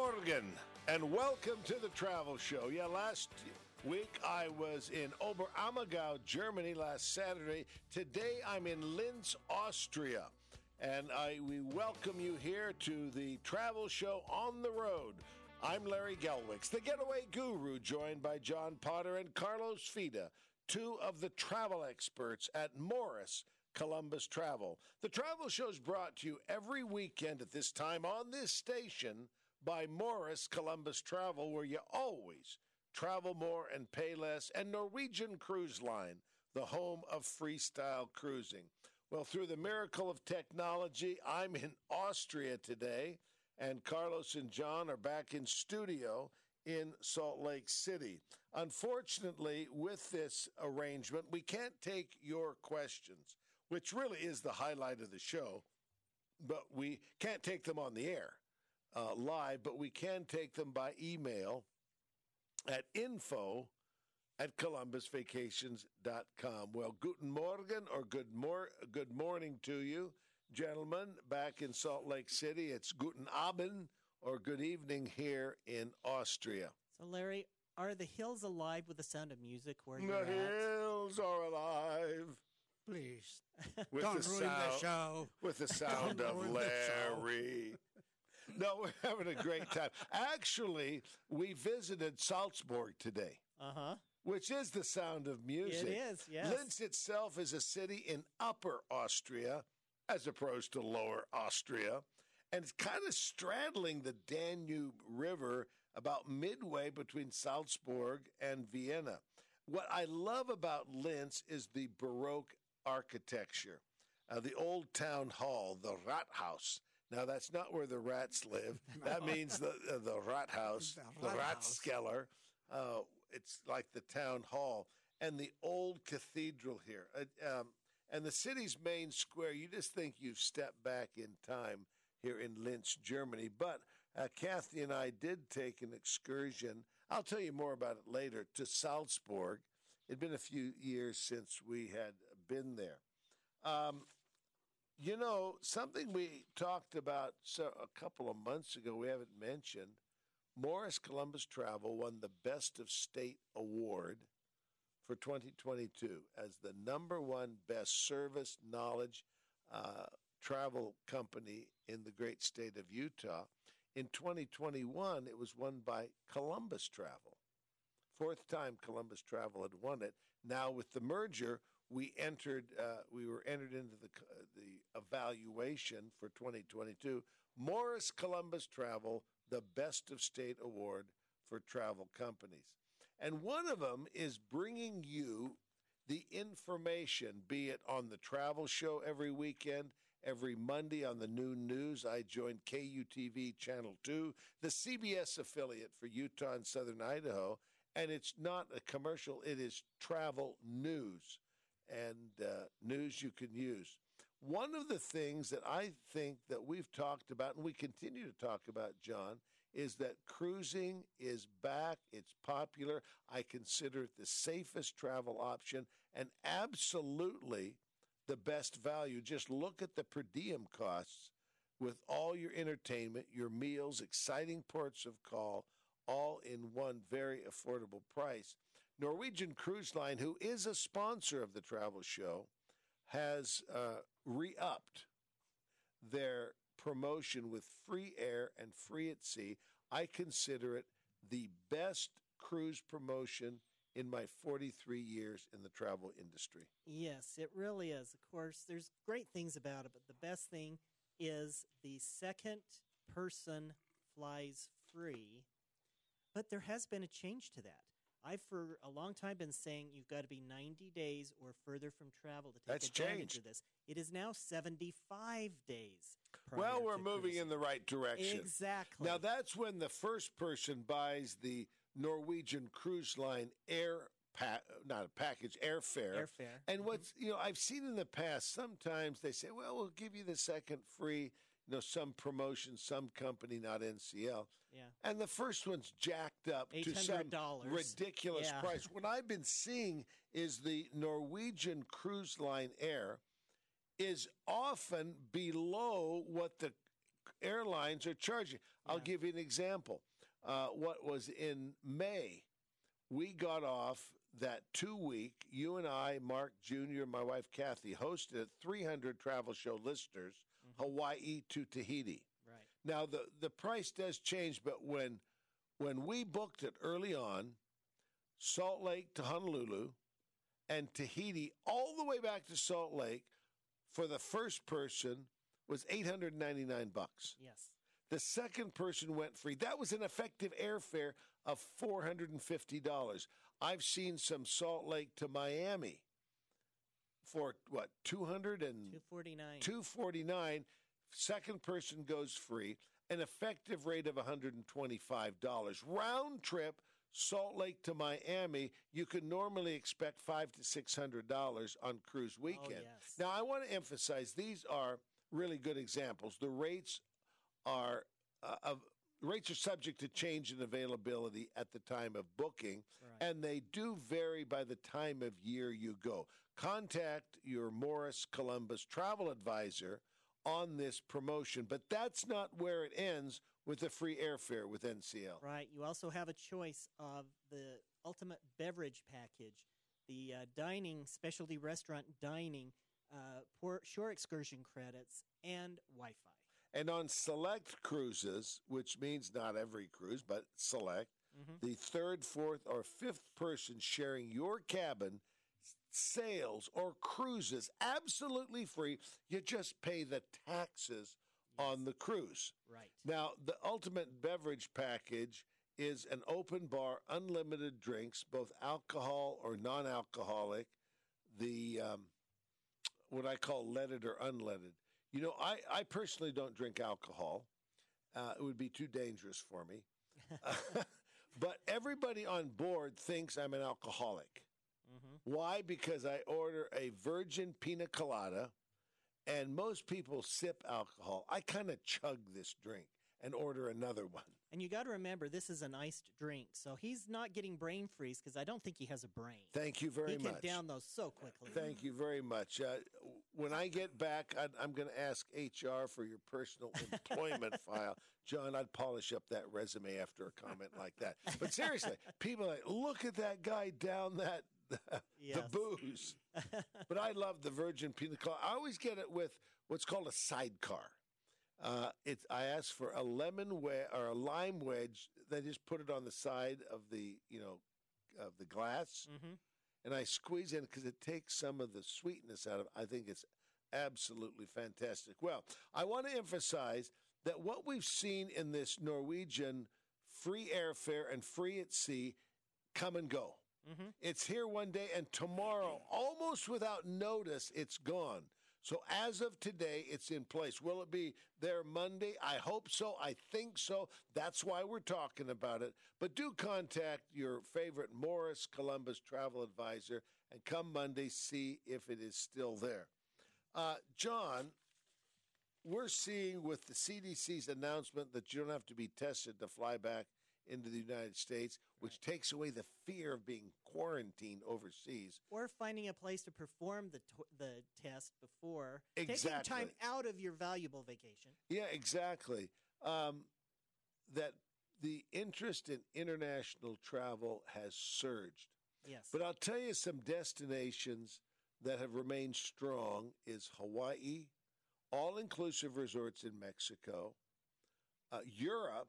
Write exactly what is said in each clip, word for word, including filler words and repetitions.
Morgen, and welcome to the Travel Show. Yeah, last week I was in Oberammergau, Germany, last Saturday. Today I'm in Linz, Austria, and I we welcome you here to the Travel Show on the road. I'm Larry Gelwicks, the getaway guru, joined by John Potter and Carlos Fida, two of the travel experts at Morris Columbus Travel. The Travel Show is brought to you every weekend at this time on this station by Morris Columbus Travel, where you always travel more and pay less, and Norwegian Cruise Line, the home of freestyle cruising. Well, through the miracle of technology, I'm in Austria today, and Carlos and John are back in studio in Salt Lake City. Unfortunately, with this arrangement, we can't take your questions, which really is the highlight of the show, but we can't take them on the air. Uh, live, but we can take them by email at info at columbus vacations dot com. Well, guten Morgen, or good, mor- good morning to you, gentlemen, back in Salt Lake City. It's guten Abend, or good evening here in Austria. So, Larry, are the hills alive with the sound of music where the you're at? The hills are alive. Please, with don't the ruin sound, the show. With the sound of Larry. No, we're having a great time. Actually, we visited Salzburg today, uh-huh. which is the sound of music. It is, yes. Linz itself is a city in Upper Austria, as opposed to Lower Austria, and it's kind of straddling the Danube River about midway between Salzburg and Vienna. What I love about Linz is the Baroque architecture, uh, the old town hall, the Rathaus. Now, that's not where the rats live. No. That means the uh, the Rathaus, the, the Ratskeller. Uh, it's like the town hall. And the old cathedral here. Uh, um, and the city's main square, you just think you've stepped back in time here in Linz, Germany. But uh, Kathy and I did take an excursion. I'll tell you more about it later, to Salzburg. It had been a few years since we had been there. Um You know, something we talked about so, a couple of months ago, we haven't mentioned, Morris Columbus Travel won the Best of State Award for twenty twenty-two as the number one best service, knowledge, uh, travel company in the great state of Utah. In twenty twenty-one, it was won by Columbus Travel. Fourth time Columbus Travel had won it. Now, with the merger, we entered. Uh, we were entered into the uh, the evaluation for twenty twenty-two. Morris Columbus Travel, the Best of State Award for travel companies, and one of them is bringing you the information, be it on the Travel Show every weekend, every Monday on the noon news. I joined K U T V Channel two, the C B S affiliate for Utah and Southern Idaho, and it's not a commercial. It is travel news. And uh, news you can use. One of the things that I think that we've talked about, and we continue to talk about, John, is that cruising is back. It's popular. I consider it the safest travel option and absolutely the best value. Just look at the per diem costs with all your entertainment, your meals, exciting ports of call, all in one very affordable price. Norwegian Cruise Line, who is a sponsor of the Travel Show, has uh, re-upped their promotion with free air and free at sea. I consider it the best cruise promotion in my forty-three years in the travel industry. Yes, it really is. Of course, there's great things about it, but the best thing is the second person flies free. But there has been a change to that. I've for a long time been saying you've got to be ninety days or further from travel to take That's advantage changed. of this. It is now seventy-five days. Well, we're to moving cruising. in the right direction. Exactly. Now, that's when the first person buys the Norwegian Cruise Line air pa- not a package, airfare. Airfare. And what's, you know, I've seen in the past, sometimes they say, well, we'll give you the second free, you know, some promotion, some company, not N C L. Yeah. And the first one's jacked up to some ridiculous yeah. price. What I've been seeing is the Norwegian Cruise Line Air is often below what the airlines are charging. I'll Yeah. give you an example. Uh, what was in May, we got off that two-week, you and I, Mark Junior, and my wife Kathy, hosted three hundred travel show listeners, Mhm. Hawaii to Tahiti. Right. Now, the, the price does change, but when when we booked it early on, Salt Lake to Honolulu and Tahiti all the way back to Salt Lake for the first person was eight hundred ninety-nine bucks. Yes. The second person went free. That was an effective airfare of four hundred fifty dollars. I've seen some Salt Lake to Miami for what, two hundred and two forty-nine. two forty-nine. Second person goes free. An effective rate of one hundred twenty-five dollars. Round trip, Salt Lake to Miami, you can normally expect five to six hundred dollars on cruise weekend. Oh, yes. Now, I want to emphasize these are really good examples. The rates are uh, of rates are subject to change in availability at the time of booking, Right. and they do vary by the time of year you go. Contact your Morris Columbus travel advisor on this promotion, but that's not where it ends with the free airfare with N C L. Right. You also have a choice of the ultimate beverage package, the uh, dining, specialty restaurant dining, uh, port, shore excursion credits, and Wi-Fi. And on select cruises, which means not every cruise, but select, Mm-hmm. the third, fourth, or fifth person sharing your cabin, sails, or cruises absolutely free. You just pay the taxes on the cruise. Right. Now, the ultimate beverage package is an open bar, unlimited drinks, both alcohol or non-alcoholic, the um, what I call leaded or unleaded. You know, I, I personally don't drink alcohol. Uh, it would be too dangerous for me. But everybody on board thinks I'm an alcoholic. Mm-hmm. Why? Because I order a virgin pina colada, and most people sip alcohol. I kind of chug this drink and order another one. And you got to remember, this is an iced drink, so he's not getting brain freeze because I don't think he has a brain. Thank you very he much. can down those so quickly. Thank you very much. Uh, when I get back, I'd, I'm going to ask H R for your personal employment file. John, I'd polish up that resume after a comment like that. But seriously, people are like, look at that guy down that the, Yes. the booze. But I love the virgin pina colada. I always get it with what's called a sidecar. Uh, it's I ask for a lemon wedge or a lime wedge. They just put it on the side of the you know of the glass, Mm-hmm. and I squeeze in because it takes some of the sweetness out of it. I think it's absolutely fantastic. Well, I want to emphasize that what we've seen in this Norwegian free airfare and free at sea come and go. Mm-hmm. It's here one day, and tomorrow, almost without notice, it's gone. So as of today, it's in place. Will it be there Monday? I hope so. I think so. That's why we're talking about it. But do contact your favorite Morris Columbus travel advisor and come Monday, see if it is still there. Uh, John, we're seeing with the C D C's announcement that you don't have to be tested to fly back into the United States, which takes away the fear of being quarantined overseas. Or finding a place to perform the to- the test before taking Exactly. time out of your valuable vacation. Yeah, exactly. Um, that the interest in international travel has surged. Yes. But I'll tell you some destinations that have remained strong is Hawaii, all-inclusive resorts in Mexico, uh, Europe,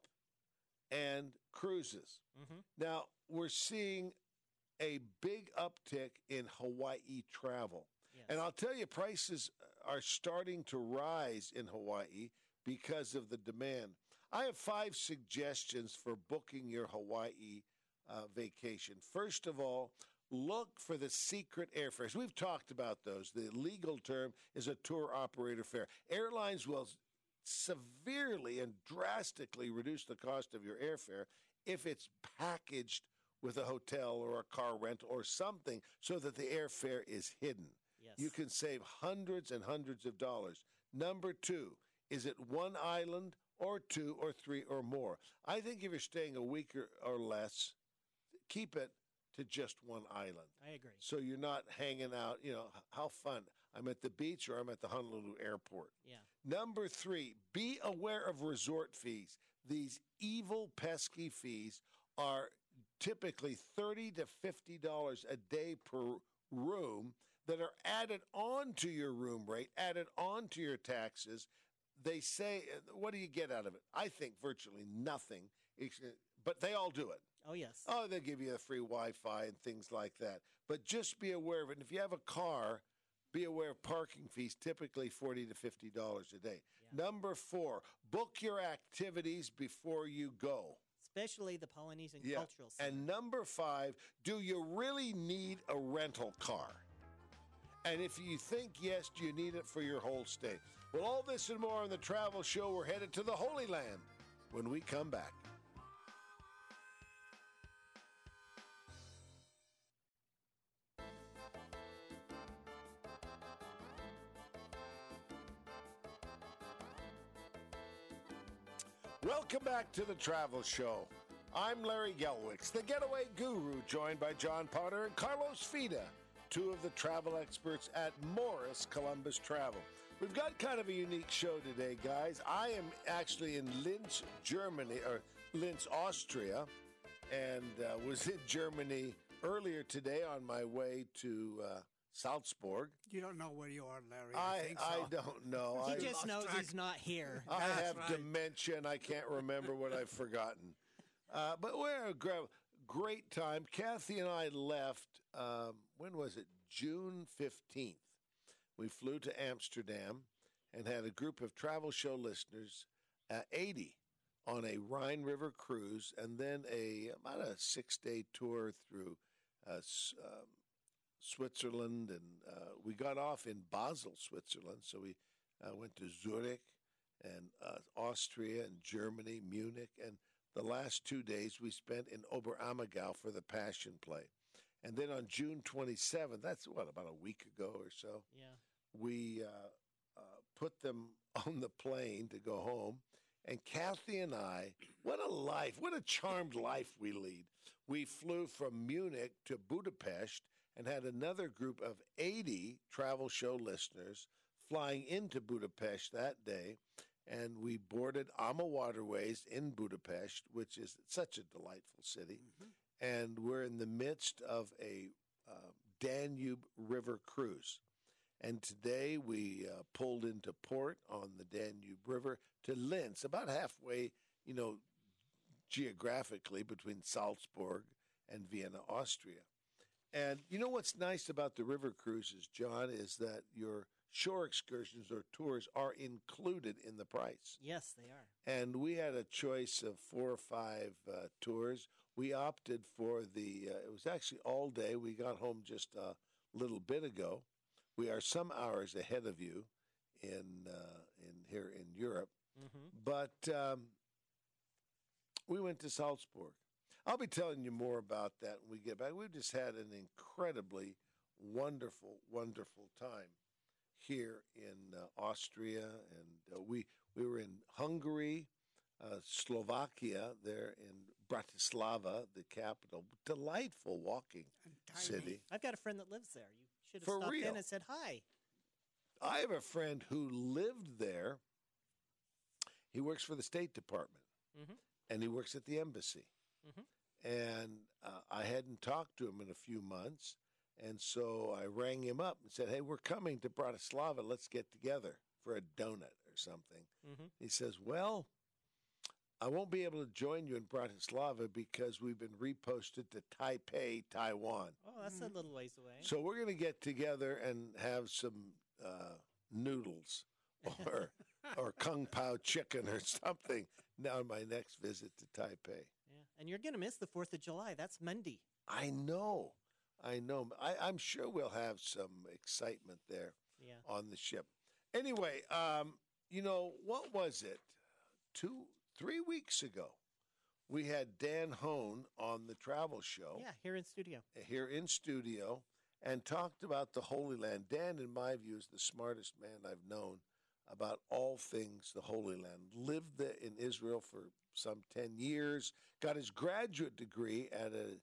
and cruises. Mm-hmm. Now, we're seeing a big uptick in Hawaii travel. Yes. And I'll tell you, prices are starting to rise in Hawaii because of the demand. I have five suggestions for booking your Hawaii uh, vacation. First of all, look for the secret airfares. We've talked about those. The legal term is a tour operator fare. Airlines will severely and drastically reduce the cost of your airfare if it's packaged with a hotel or a car rental or something so that the airfare is hidden. Yes. You can save hundreds and hundreds of dollars. Number two, is it one island or two or three or more? I think if you're staying a week or, or less, keep it to just one island. I agree. So you're not hanging out, you know, h- how fun. I'm at the beach or I'm at the Honolulu airport. Yeah. Number three, be aware of resort fees. These evil, pesky fees are typically thirty to fifty dollars a day per room that are added on to your room rate, added on to your taxes. They say, what do you get out of it? I think virtually nothing, ex- but they all do it. Oh, yes. Oh, they'll give you a free Wi-Fi and things like that. But just be aware of it. And if you have a car, be aware of parking fees, typically forty to fifty dollars a day. Yeah. Number four, book your activities before you go. Especially the Polynesian Yeah. Cultural Center. And number five, do you really need a rental car? And if you think yes, do you need it for your whole stay? Well, all this and more on the Travel Show. We're headed to the Holy Land when we come back. Welcome back to the Travel Show. I'm Larry Gelwicks, the getaway guru, joined by John Potter and Carlos Fida, two of the travel experts at Morris Columbus Travel. We've got kind of a unique show today, guys. I am actually in Linz, Germany, or Linz, Austria, and uh, was in Germany earlier today on my way to uh, Salzburg. You don't know where you are, Larry. I, I, think so. I don't know. He I, just lost knows track. he's not here. I That's have right. dementia and I can't remember what I've forgotten. Uh, but we're a gra- great time. Kathy and I left, um, when was it? June fifteenth. We flew to Amsterdam and had a group of Travel Show listeners, uh, eighty, on a Rhine River cruise, and then a about a six-day tour through uh, S- um, Switzerland. And uh, we got off in Basel, Switzerland, so we uh, went to Zurich and uh, Austria and Germany, Munich, and the last two days we spent in Oberammergau for the Passion Play. And then on June twenty-seventh, that's what, about a week ago or so, Yeah. we uh, uh, put them on the plane to go home. And Kathy and I, what a life, what a charmed life we lead. We flew from Munich to Budapest and had another group of eighty Travel Show listeners flying into Budapest that day. And we boarded Ama Waterways in Budapest, which is such a delightful city. Mhm. And we're in the midst of a uh, Danube River cruise. And today we uh, pulled into port on the Danube River to Linz, about halfway, you know, geographically between Salzburg and Vienna, Austria. And you know what's nice about the river cruises, John, is that your shore excursions or tours are included in the price. Yes, they are. And we had a choice of four or five uh, tours. We opted for the, uh, it was actually all day. We got home just a little bit ago. We are some hours ahead of you in uh, in here in Europe. Mm-hmm. But um, we went to Salzburg. I'll be telling you more about that when we get back. We've just had an incredibly wonderful, wonderful time here in uh, Austria, and uh, we we were in Hungary, uh, Slovakia, there in Bratislava, the capital. Delightful walking And tiny. city. I've got a friend that lives there. You should have For stopped real? in and said hi. I have a friend who lived there. He works for the State Department, Mhm. and he works at the embassy. Mhm. And uh, I hadn't talked to him in a few months, and so I rang him up and said, "Hey, we're coming to Bratislava. Let's get together for a donut or something." Mhm. He says, "Well, I won't be able to join you in Bratislava because we've been reposted to Taipei, Taiwan. Oh, that's a little ways away. So we're going to get together and have some uh, noodles or or kung pao chicken or something on my next visit to Taipei." Yeah. And you're going to miss the fourth of July. That's Monday. I know, I know. I, I'm sure we'll have some excitement there Yeah. on the ship. Anyway, um, you know, what was it? Two, three weeks ago, we had Dan Hone on the Travel Show. Yeah, here in studio. Here in studio and talked about the Holy Land. Dan, in my view, is the smartest man I've known about all things the Holy Land. Lived there in Israel for some ten years, got his graduate degree at a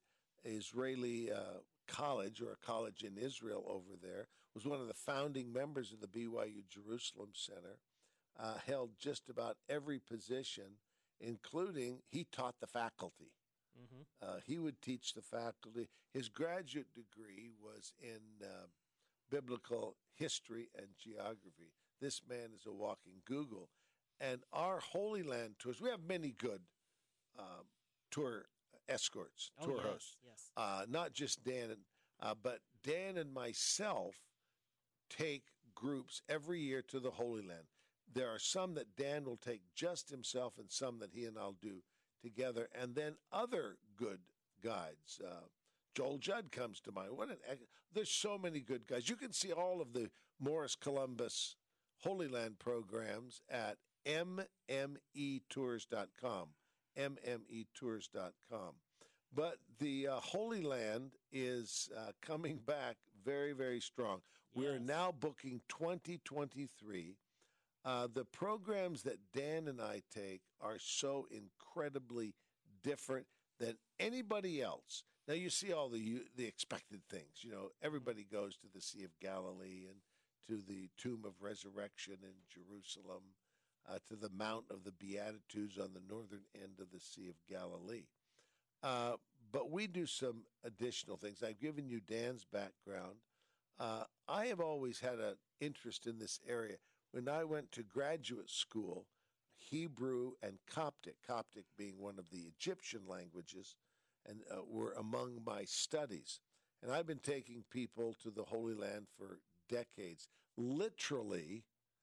Israeli uh, college, or a college in Israel over there, was one of the founding members of the B Y U Jerusalem Center, uh, held just about every position, including he taught the faculty. Mm-hmm. Uh, he would teach the faculty. His graduate degree was in uh, biblical history and geography. This man is a walking Google. And our Holy Land tours, we have many good um, tour escorts, Oh, tour yes, hosts. yes. Uh, not just Dan, and, uh, but Dan and myself take groups every year to the Holy Land. There are some that Dan will take just himself, and some that he and I'll do together, and then other good guides. Uh, Joel Judd comes to mind. What an there's so many good guys. You can see all of the Morris Columbus Holy Land programs at m m e tours dot com, m m e tours dot com. But the uh, Holy Land is uh, coming back very, very strong. We are Yes. now booking twenty twenty-three. Uh, the programs that Dan and I take are so incredibly different than anybody else. Now, you see all the the expected things. You know, everybody goes to the Sea of Galilee and to the Tomb of Resurrection in Jerusalem, uh, to the Mount of the Beatitudes on the northern end of the Sea of Galilee. Uh, but we do some additional things. I've given you Dan's background. Uh, I have always had an interest in this area. When I went to graduate school, Hebrew and Coptic, Coptic being one of the Egyptian languages, and uh, were among my studies. And I've been taking people to the Holy Land for decades. Literally,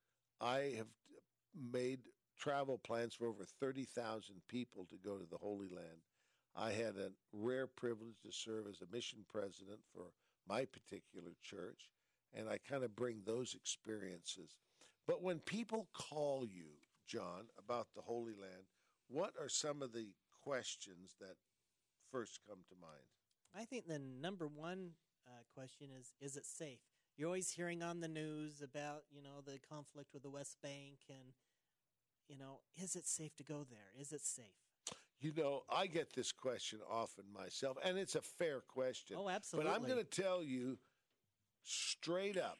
I have made travel plans for over thirty thousand people to go to the Holy Land. I had a rare privilege to serve as a mission president for my particular church, and I kind of bring those experiences. But when people call you, John, about the Holy Land, what are some of the questions that first come to mind? I think the number one uh, question is, is it safe? You're always hearing on the news about, you know, the conflict with the West Bank, and, you know, is it safe to go there? Is it safe? You know, I get this question often myself, and it's a fair question. Oh, absolutely. But I'm going to tell you straight up,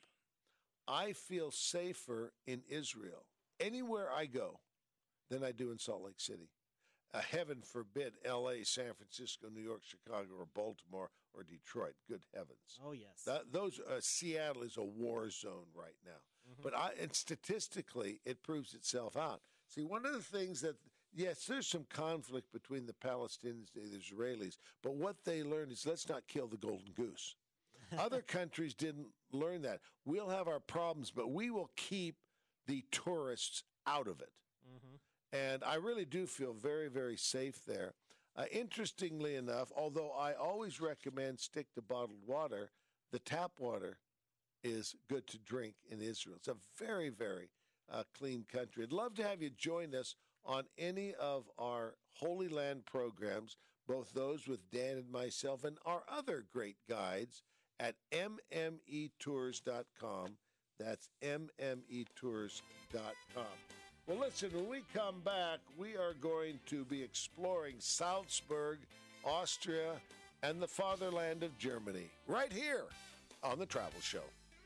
I feel safer in Israel, anywhere I go, than I do in Salt Lake City. Uh, heaven forbid L A, San Francisco, New York, Chicago, or Baltimore, or Detroit. Good heavens. Oh, yes. That, those uh, Seattle is a war zone right now. Mhm. But I, and statistically, it proves itself out. See, one of the things that, yes, there's some conflict between the Palestinians and the Israelis, but what they learned is let's not kill the golden goose. Other countries didn't learn that. We'll have our problems, but we will keep the tourists out of it. Mhm. And I really do feel very, very safe there. Uh, interestingly enough, although I always recommend stick to bottled water, the tap water is good to drink in Israel. It's a very, very uh, clean country. I'd love to have you join us on any of our Holy Land programs, both those with Dan and myself and our other great guides at m m e tours dot com. That's m m e tours dot com. Well, listen, when we come back, we are going to be exploring Salzburg, Austria, and the fatherland of Germany, right here on The Travel Show.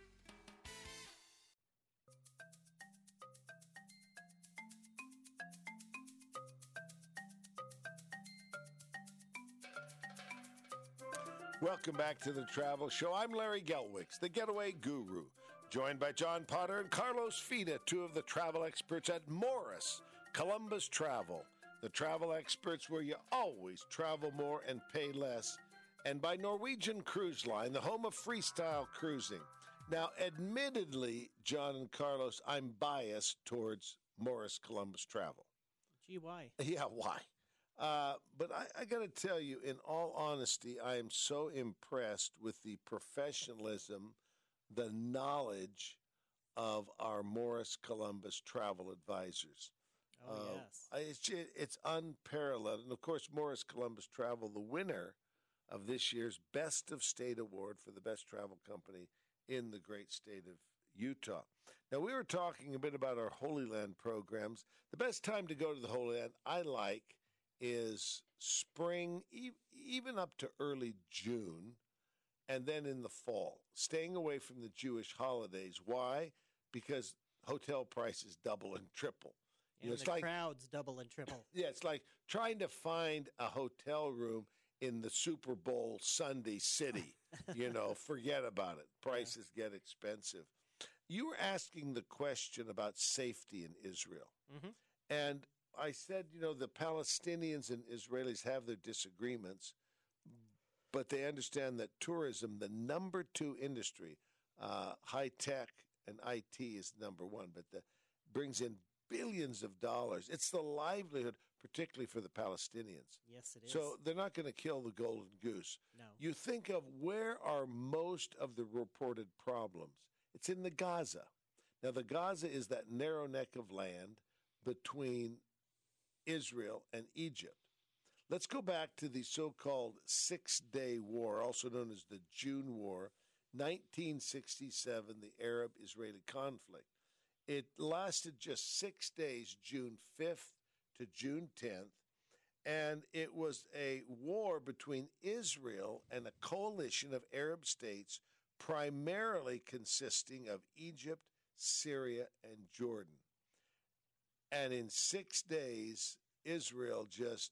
Welcome back to The Travel Show. I'm Larry Gelwicks, the getaway guru, joined by John Potter and Carlos Fida, two of the travel experts at Morris Columbus Travel, the travel experts where you always travel more and pay less, and by Norwegian Cruise Line, the home of freestyle cruising. Now, admittedly, John and Carlos, I'm biased towards Morris Columbus Travel. Gee, why? Yeah, why? Uh, but I, I got to tell you, in all honesty, I am so impressed with the professionalism, the knowledge of our Morris Columbus travel advisors. Oh, Uh, yes. I- It's, ju- it's unparalleled. And of course, Morris Columbus Travel, the winner of this year's Best of State Award for the best travel company in the great state of Utah. Now, we were talking a bit about our Holy Land programs. The best time to go to the Holy Land, I like, is spring, e- even up to early June, and then in the fall, staying away from the Jewish holidays. Why? Because hotel prices double and triple. You And know, it's the like crowds double and triple. yeah, it's like trying to find a hotel room in the Super Bowl Sunday city. You know, forget about it. Prices get expensive. You were asking the question about safety in Israel. Mhm. And I said, you know, the Palestinians and Israelis have their disagreements, but they understand that tourism, the number two industry, uh, high tech and I T is number one, but the brings in billions of dollars. It's the livelihood, particularly for the Palestinians. Yes, it is. So they're not going to kill the golden goose. no. You think of where are most of the reported problems? It's in the Gaza. Now, the Gaza is that narrow neck of land between Israel and Egypt. Let's go back to the so-called Six-Day War, also known as the June War, nineteen sixty-seven, the Arab-Israeli conflict. It lasted just six days, June fifth to June tenth, and it was a war between Israel and a coalition of Arab states, primarily consisting of Egypt, Syria, and Jordan. And in six days, Israel just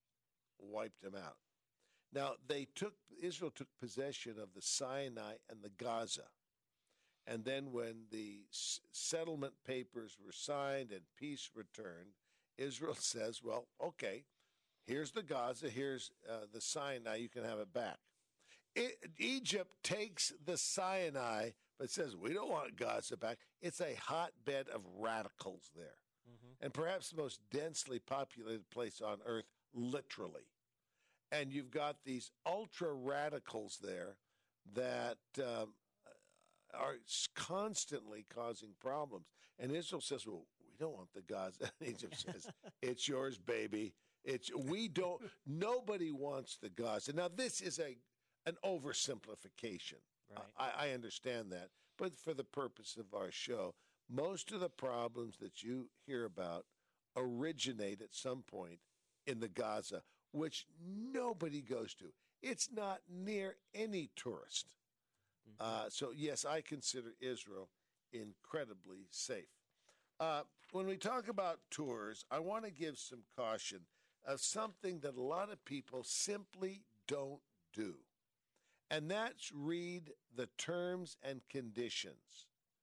wiped them out. Now, they took Israel took possession of the Sinai and the Gaza. And then when the s- settlement papers were signed and peace returned, Israel says, well, okay, here's the Gaza, here's uh, the Sinai, you can have it back. It, Egypt takes the Sinai, but says, we don't want Gaza back. It's a hotbed of radicals there. Mhm. And perhaps the most densely populated place on earth, literally. And you've got these ultra radicals there that um, are s- constantly causing problems. And Israel says, well, we don't want the Gaza. And Egypt says, it's yours, baby. It's we don't. Nobody wants the Gaza. Now, this is a an oversimplification. Right. I, I understand that. But for the purpose of our show, most of the problems that you hear about originate at some point in the Gaza, which nobody goes to. It's not near any tourist. Mhm. Uh, so, yes, I consider Israel incredibly safe. Uh, when we talk about tours, I want to give some caution of something that a lot of people simply don't do. And that's read the terms and conditions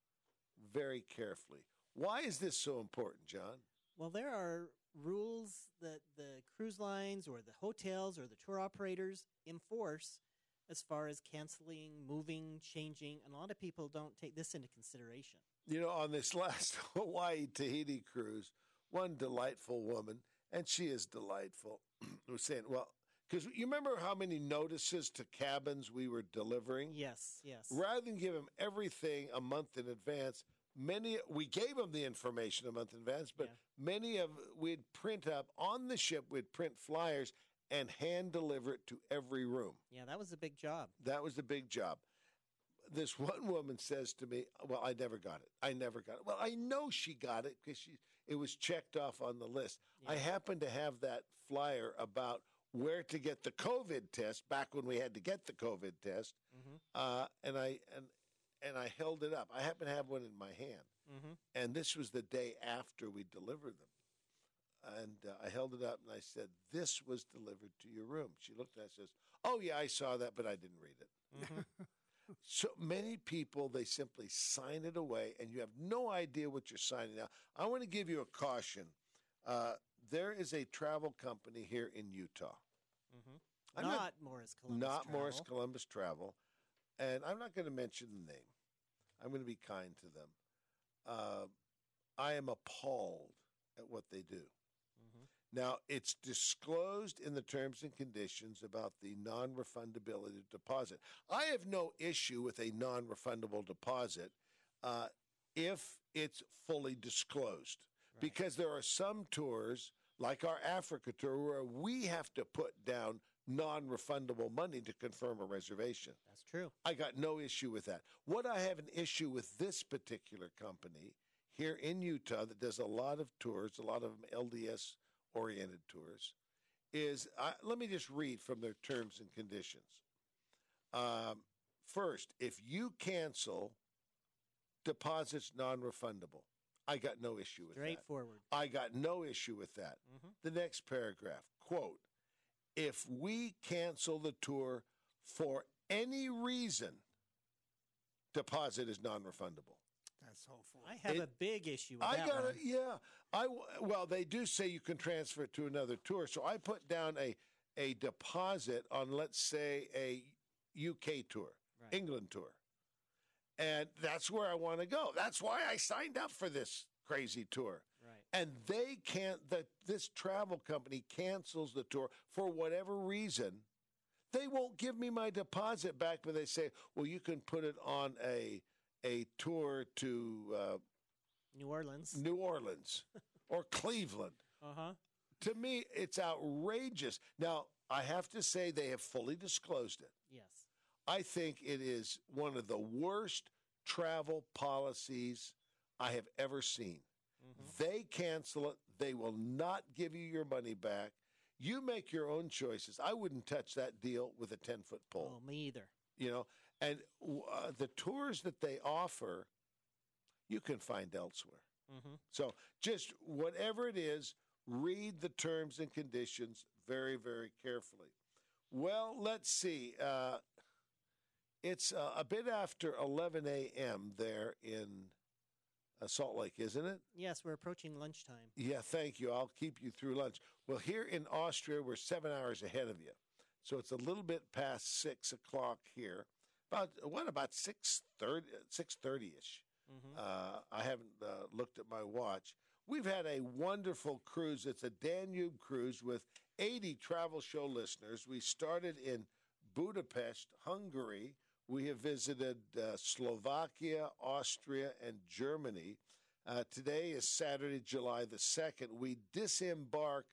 very carefully. Why is this so important, John? Well, there are rules that the cruise lines or the hotels or the tour operators enforce as far as canceling, moving, changing, and a lot of people don't take this into consideration. You know, on this last Hawaii Tahiti cruise, one delightful woman, and she is delightful, was saying, well, because you remember how many notices to cabins we were delivering? Yes, yes. Rather than give them everything a month in advance, many we gave them the information a month in advance, but Yeah. many of we'd print up on the ship, we'd print flyers and hand deliver it to every room. Yeah, that was a big job. That was the big job. This one woman says to me, well, I never got it. I never got it. Well, I know she got it because she it was checked off on the list. Yeah. I happen to have that flyer about where to get the COVID test back when we had to get the COVID test, Mm-hmm. uh, and I and and I held it up. I happen to have one in my hand, Mm-hmm. and this was the day after we delivered them. And uh, I held it up and I said, "This was delivered to your room." She looked at it and says, "Oh yeah, I saw that, but I didn't read it." Mm-hmm. So many people, they simply sign it away, and you have no idea what you're signing. Now, I want to give you a caution. Uh, there is a travel company here in Utah, Mm-hmm. I'm Not, not- Morris Columbus not Travel. Morris Columbus Travel, and I'm not going to mention the name. I'm going to be kind to them. Uh, I am appalled at what they do. Mm-hmm. Now, it's disclosed in the terms and conditions about the non-refundability of deposit. I have no issue with a non-refundable deposit uh, if it's fully disclosed. Right. Because there are some tours, like our Africa tour, where we have to put down non-refundable money to confirm a reservation. That's true. I got no issue with that. What I have an issue with this particular company here in Utah that does a lot of tours, a lot of them L D S oriented tours, is uh, let me just read from their terms and conditions. Um, first, if you cancel, deposits non-refundable. I got no issue with that. Straightforward. I got no issue with that. Mhm. The next paragraph, quote, if we cancel the tour for any reason, deposit is non-refundable. That's awful. I have It- a big issue with I that got one. it. Yeah. I well, they do say you can transfer it to another tour. So I put down a a deposit on, let's say, a U K tour, Right. England tour, and that's where I want to go. That's why I signed up for this crazy tour. Right. And they can't. That this travel company cancels the tour for whatever reason. They won't give me my deposit back, but they say, "Well, you can put it on a a tour to." Uh, New Orleans. New Orleans or Cleveland. Uh huh. To me, it's outrageous. Now, I have to say they have fully disclosed it. Yes. I think it is one of the worst travel policies I have ever seen. Mhm. They cancel it. They will not give you your money back. You make your own choices. I wouldn't touch that deal with a ten-foot pole. Oh, me either. You know, and uh, the tours that they offer, you can find elsewhere. Mm-hmm. So just whatever it is, read the terms and conditions very, very carefully. Well, let's see. Uh, it's uh, a bit after eleven a.m. there in uh, Salt Lake, isn't it? Yes, we're approaching lunchtime. Yeah, thank you. I'll keep you through lunch. Well, here in Austria, we're seven hours ahead of you. So it's a little bit past six o'clock here. About, what, about six thirty, six thirty-ish. Mm-hmm. Uh, I haven't uh, looked at my watch. We've had a wonderful cruise. It's a Danube cruise with eighty travel show listeners. We started in Budapest, Hungary. We have visited uh, Slovakia, Austria, and Germany. Uh, today is Saturday, July the second. We disembark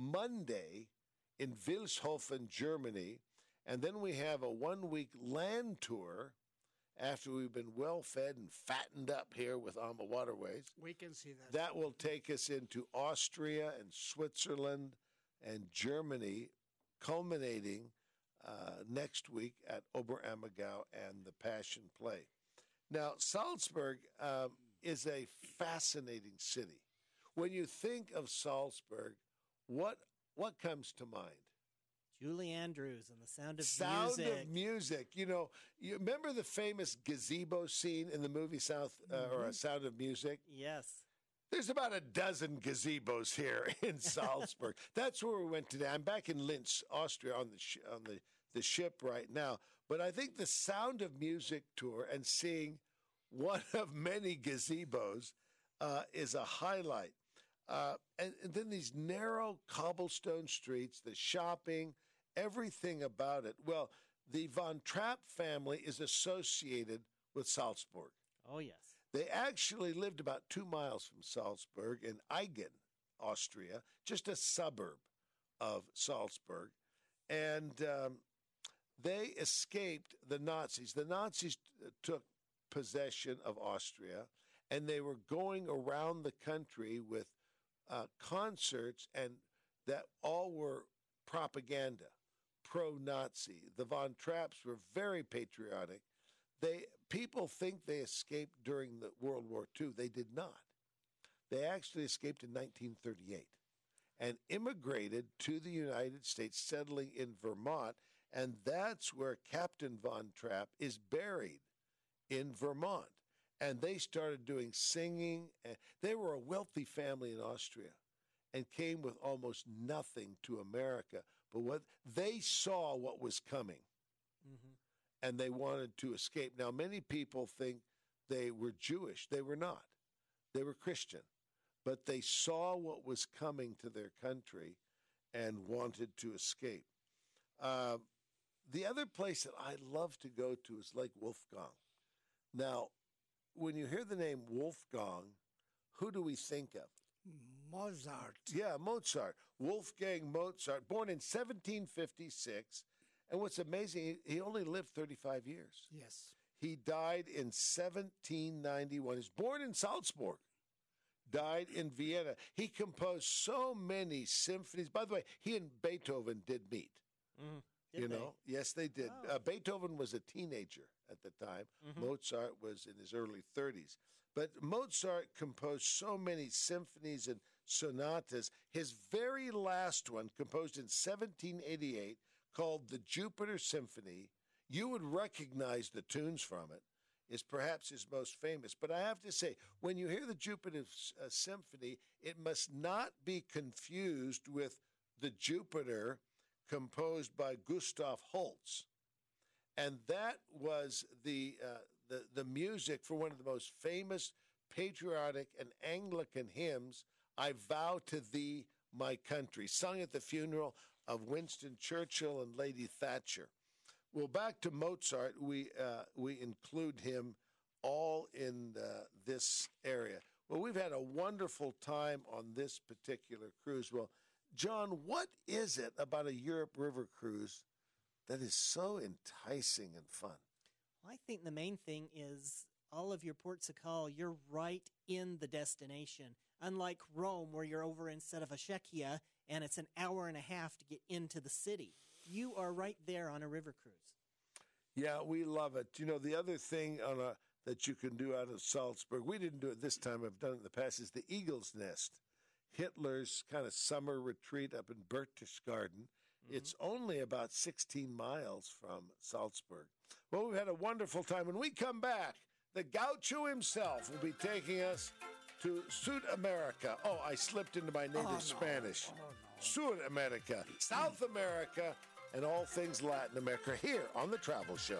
Monday in Vilshofen, Germany. And then we have a one-week land tour after we've been well fed and fattened up here with On the Waterways. We can see that. That will take us into Austria and Switzerland and Germany, culminating uh, next week at Oberammergau and the Passion Play. Now, Salzburg um, is a fascinating city. When you think of Salzburg, what what comes to mind? Julie Andrews and the Sound of Sound Music. of Music. You know, you remember the famous gazebo scene in the movie South uh, or uh, Sound of Music? Yes. There's about a dozen gazebos here in Salzburg. That's where we went today. I'm back in Linz, Austria, on the sh- on the, the ship right now. But I think the Sound of Music tour and seeing one of many gazebos uh, is a highlight. Uh, and, and then these narrow cobblestone streets, the shopping, everything about it. Well, the Von Trapp family is associated with Salzburg. Oh, yes. They actually lived about two miles from Salzburg in Aigen, Austria, just a suburb of Salzburg. And um, they escaped the Nazis. The Nazis t- took possession of Austria, and they were going around the country with uh, concerts, and that all were propaganda, pro-Nazi. The Von Trapps were very patriotic. They people think they escaped during the World War Two. They did not. They actually escaped in nineteen thirty-eight and immigrated to the United States, settling in Vermont, and that's where Captain Von Trapp is buried, in Vermont. And they started doing singing. And they were a wealthy family in Austria and came with almost nothing to America. But what they saw what was coming, Mm-hmm. and they wanted to escape. Now, many people think they were Jewish. They were not. They were Christian. But they saw what was coming to their country and wanted to escape. Uh, the other place that I love to go to is Lake Wolfgang. Now, when you hear the name Wolfgang, who do we think of? Mozart. Yeah, Mozart. Wolfgang Mozart, born in seventeen fifty-six. And what's amazing, he only lived thirty-five years. Yes. He died in seventeen ninety-one. He was born in Salzburg. died in Vienna. He composed so many symphonies. By the way, he and Beethoven did meet. Mm. Did you they? know, yes, they did. Oh. Uh, Beethoven was a teenager at the time. Mhm. Mozart was in his early thirties. But Mozart composed so many symphonies and sonatas. His very last one, composed in seventeen eighty-eight, called the Jupiter Symphony, you would recognize the tunes from it, is perhaps his most famous. But I have to say, when you hear the Jupiter uh, Symphony, it must not be confused with the Jupiter composed by Gustav Holst. And that was the, uh, the, the music for one of the most famous patriotic and Anglican hymns, I Vow to Thee, My Country, sung at the funeral of Winston Churchill and Lady Thatcher. Well, back to Mozart, we uh, we include him all in uh, this area. Well, we've had a wonderful time on this particular cruise. Well, John, what is it about a Europe River cruise that is so enticing and fun? Well, I think the main thing is all of your ports of call, you're right in the destination. Unlike Rome, where you're over instead of a Czechia, and it's an hour and a half to get into the city. You are right there on a river cruise. Yeah, we love it. You know, the other thing on a, that you can do out of Salzburg, we didn't do it this time, I've done it in the past, is the Eagle's Nest, Hitler's kind of summer retreat up in Berchtesgaden. Mm-hmm. It's only about sixteen miles from Salzburg. Well, we've had a wonderful time. When we come back, the Gaucho himself will be taking us to Sudamerica. Oh, I slipped into my native Oh, no. Spanish. Oh, no. Sudamerica, South America, and all things Latin America here on The Travel Show.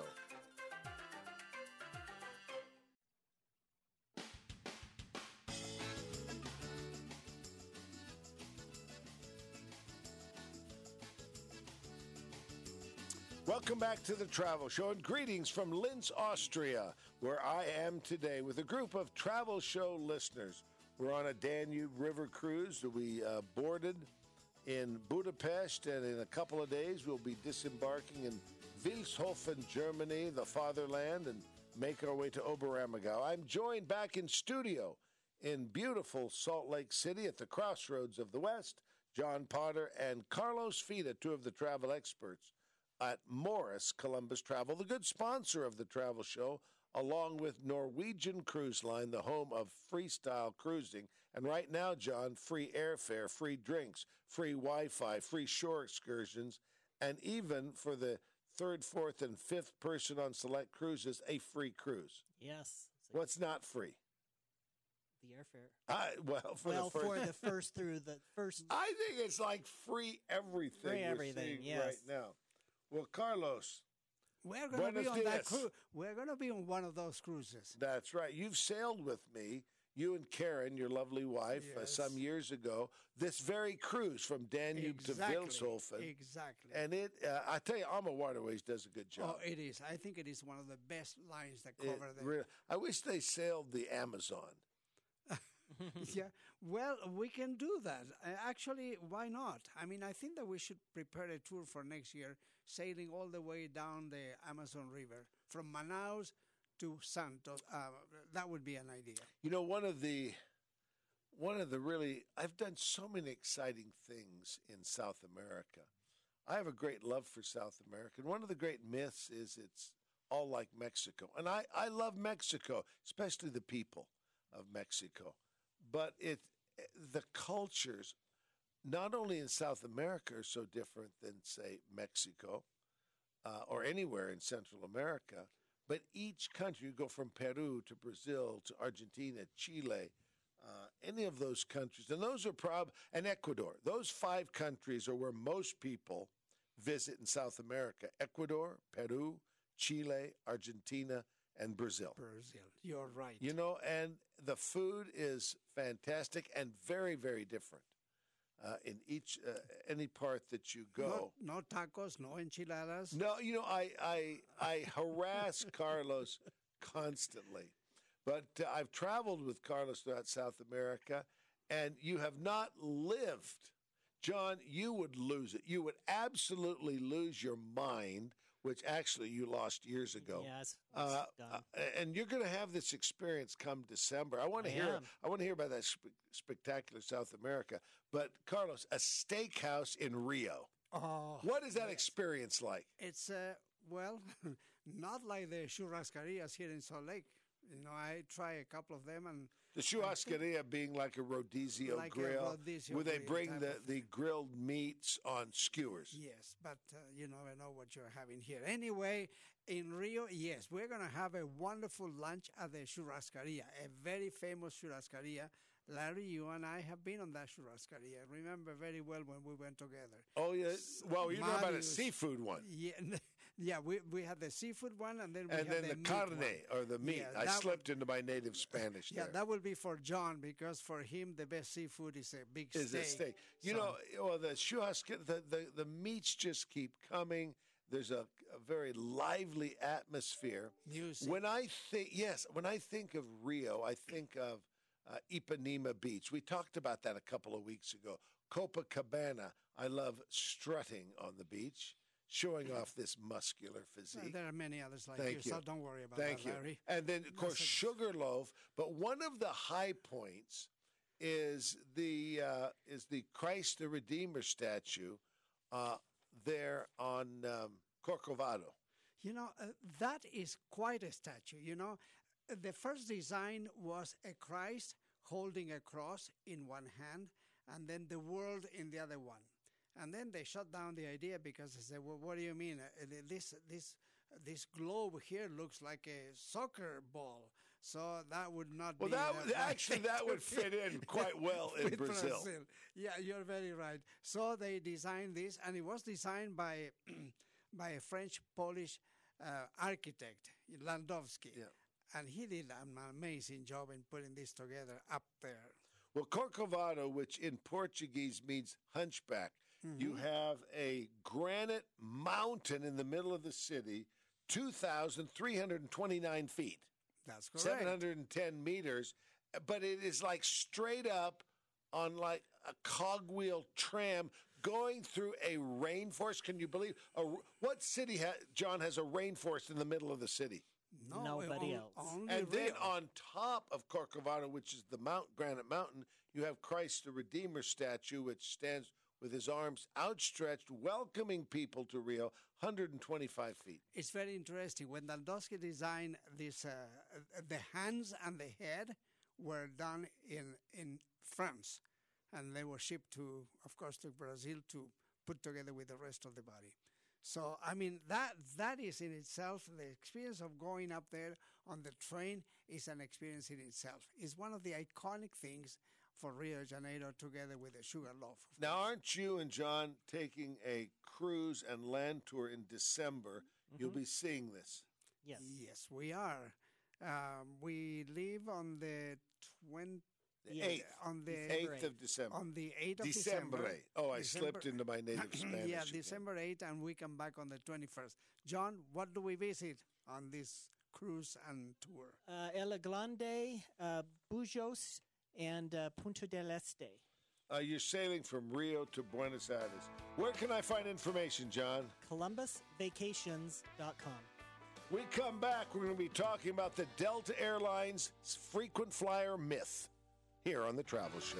Welcome back to The Travel Show, and greetings from Linz, Austria, where I am today with a group of Travel Show listeners. We're on a Danube River cruise that we uh, boarded in Budapest, and in a couple of days we'll be disembarking in Vilshofen, Germany, the fatherland, and make our way to Oberammergau. I'm joined back in studio in beautiful Salt Lake City at the crossroads of the West, John Potter and Carlos Fita, two of the travel experts at Morris Columbus Travel, the good sponsor of the Travel Show, along with Norwegian Cruise Line, the home of freestyle cruising. And right now, John, free airfare, free drinks, free Wi-Fi, free shore excursions, and even for the third, fourth, and fifth person on select cruises, a free cruise. Yes. What's not free? The airfare. I, well, for well, the first, for the first through the first. I think it's like free everything. Free we're everything, seeing yes. right now. Well, Carlos, We're going to Buenos be on that dias. cruise. We're going to be on one of those cruises. that's right. You've sailed with me, you and Karen, your lovely wife, uh, Yes. some years ago, this very cruise from Danube Exactly. to Vilshofen. Exactly. And it, uh, I tell you, Alma Waterways does a good job. Oh, it is. I think it is one of the best lines that It cover the. really- I wish they sailed the Amazon. Yeah. Well, we can do that. Uh, actually, why not? I mean, I think that we should prepare a tour for next year, sailing all the way down the Amazon River from Manaus to Santos. Uh, that would be an idea. You know, one of the one of the really I've done so many exciting things in South America. I have a great love for South America. And one of the great myths is it's all like Mexico. And I, I love Mexico, especially the people of Mexico. But it the cultures, not only in South America, are so different than, say, Mexico uh, or anywhere in Central America. But each country, you go from Peru to Brazil to Argentina, Chile, uh, any of those countries, and those are prob and Ecuador. Those five countries are where most people visit in South America: Ecuador, Peru, Chile, Argentina, and Brazil. Brazil. You're right. You know, and the food is fantastic and very, very different uh, in each uh, any part that you go. No, no tacos, no enchiladas. No, you know, I I, I harass Carlos constantly, but uh, I've traveled with Carlos throughout South America, and you have not lived. John, you would lose it. You would absolutely lose your mind which actually you lost years ago. Yes, it's Uh, done. uh, and you're going to have this experience come December. I want to I hear. am. I want to hear about that sp- spectacular South America. But Carlos, a steakhouse in Rio. Oh, What is that yes. experience like? It's uh, well, not like the churrascarias here in Salt Lake. You know, I try a couple of them, and The churrascaria being like a rodizio Like a grill, rodizio where they grill bring type the, of the grilled meats on skewers. yes, but uh, you never know what you're having here. Anyway, in Rio, yes, we're gonna have a wonderful lunch at the churrascaria, a very famous churrascaria. Larry, you and I have been on that churrascaria. I remember very well when we went together. Oh yeah. Well, you know about a Marius. seafood one, Yeah, yeah, we we had the seafood one, and then we and had then the, the meat carne one. or the meat. Yeah, I that slipped into my native Spanish Yeah, there. that will be for John because for him the best seafood is a big Is steak. a steak. You So- know, well, the churrascaria, the, the the meats just keep coming. There's a, a very lively atmosphere. Music. When I think, yes, when I think of Rio, I think of uh, Ipanema Beach. We talked about that a couple of weeks ago. Copacabana. I love strutting on the beach, showing off this muscular Uh, physique. there are many others like Thank you, so you. don't worry about Thank that, you. Larry. And then, of course, That's a- Sugarloaf. But one of the high points is the uh, is the Christ the Redeemer statue uh, there on um, Corcovado. You know, uh, that is quite a statue. You know, Uh, the first design was a Christ holding a cross in one hand and then the world in the other one. And then they shut down the idea because they said, well, what do you mean? Uh, th- This, this, this globe here looks like a soccer ball. So that would not Well, be. that the would- right actually, thing that to would be fit in quite well in with Brazil. Yeah, you're very right. So they designed this, and it was designed by by a French Polish uh, architect, Landowski. Yeah. And he did an amazing job in putting this together up there. Well, Corcovado, which in Portuguese means hunchback, you Mm-hmm. have a granite mountain in the middle of the city, two thousand three hundred twenty-nine feet. That's correct. seven hundred ten meters, but it is like straight up on like a cogwheel tram going through a rainforest. Can you believe? A, what city, ha- John, has a rainforest in the middle of the city? No, Nobody on- else. Only And then Rio. on top of Corcovado, which is the Mount Granite Mountain, you have Christ the Redeemer statue, which stands with his arms outstretched, welcoming people to Rio, one hundred twenty-five feet. It's very interesting. When Landowski designed this, uh, uh, the hands and the head were done in in France, and they were shipped to, of course, to Brazil to put together with the rest of the body. So I mean that that is in itself the experience of going up there on the train is an experience in itself. It's one of the iconic things for Rio de Janeiro, together with the Sugarloaf. of Now, course. aren't you and John taking a cruise and land tour in December? You'll be seeing this. Yes. Yes, we are. Um, we leave on the twenty. The Yeah. eighth, On the eighth of December. on the eighth of December. December. Oh, I December- slipped into my native Spanish. yeah, again. December eighth, and we come back on the twenty-first. John, what do we visit on this cruise and tour? Uh, El Grande, uh, Bujos, and uh, Punta del Este. Uh, you're sailing from Rio to Buenos Aires. Where can I find information, John? Columbus Vacations dot com. We come back, we're going to be talking about the Delta Airlines frequent flyer myth here on The Travel Show.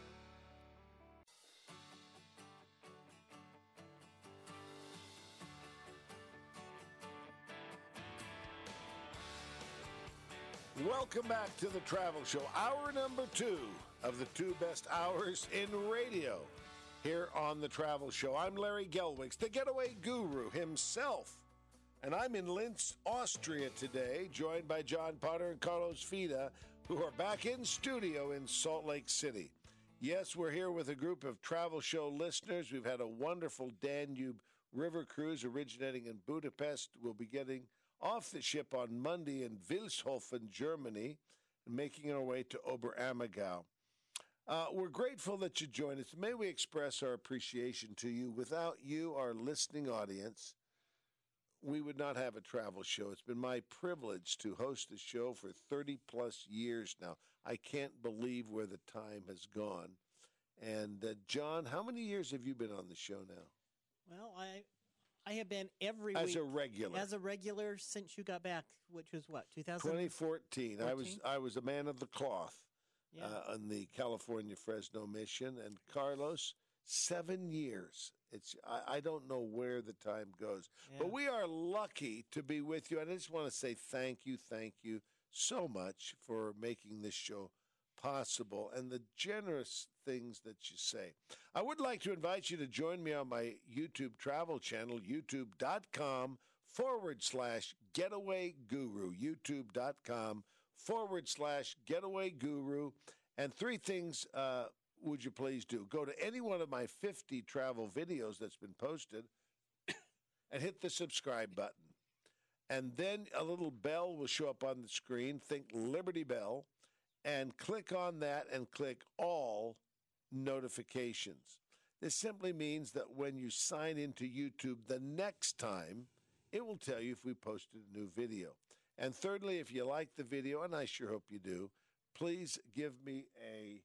Welcome back to The Travel Show, hour number two of the two best hours in radio here on The Travel Show. I'm Larry Gelwicks, the getaway guru himself. And I'm in Linz, Austria today, joined by John Potter and Carlos Fida, who are back in studio in Salt Lake City. Yes, we're here with a group of Travel Show listeners. We've had a wonderful Danube River cruise originating in Budapest. We'll be getting off the ship on Monday in Vilshofen, Germany, and making our way to Oberammergau. Uh, we're grateful that you joined us. May we express our appreciation to you. Without you, our listening audience, we would not have a travel show. It's been my privilege to host the show for thirty plus years now. I can't believe where the time has gone. And uh, John, how many years have you been on the show now? Well, I I have been every as week a regular. as a regular since you got back, which was what two thousand twenty fourteen. I was I was a man of the cloth Yeah. uh, on the California Fresno mission, and Carlos, seven years. It's I, I don't know where the time goes, Yeah. but we are lucky to be with you. And I just want to say thank you, thank you so much for making this show possible and the generous things that you say. I would like to invite you to join me on my YouTube travel channel, youtube.com forward slash getaway guru, youtube.com forward slash getaway guru. And three things uh, would you please do? Go to any one of my fifty travel videos that's been posted and hit the subscribe button. And then a little bell will show up on the screen. Think Liberty Bell. And click on that and click all notifications. This simply means that when you sign into YouTube the next time, it will tell you if we posted a new video. And thirdly, if you like the video, and I sure hope you do, please give me a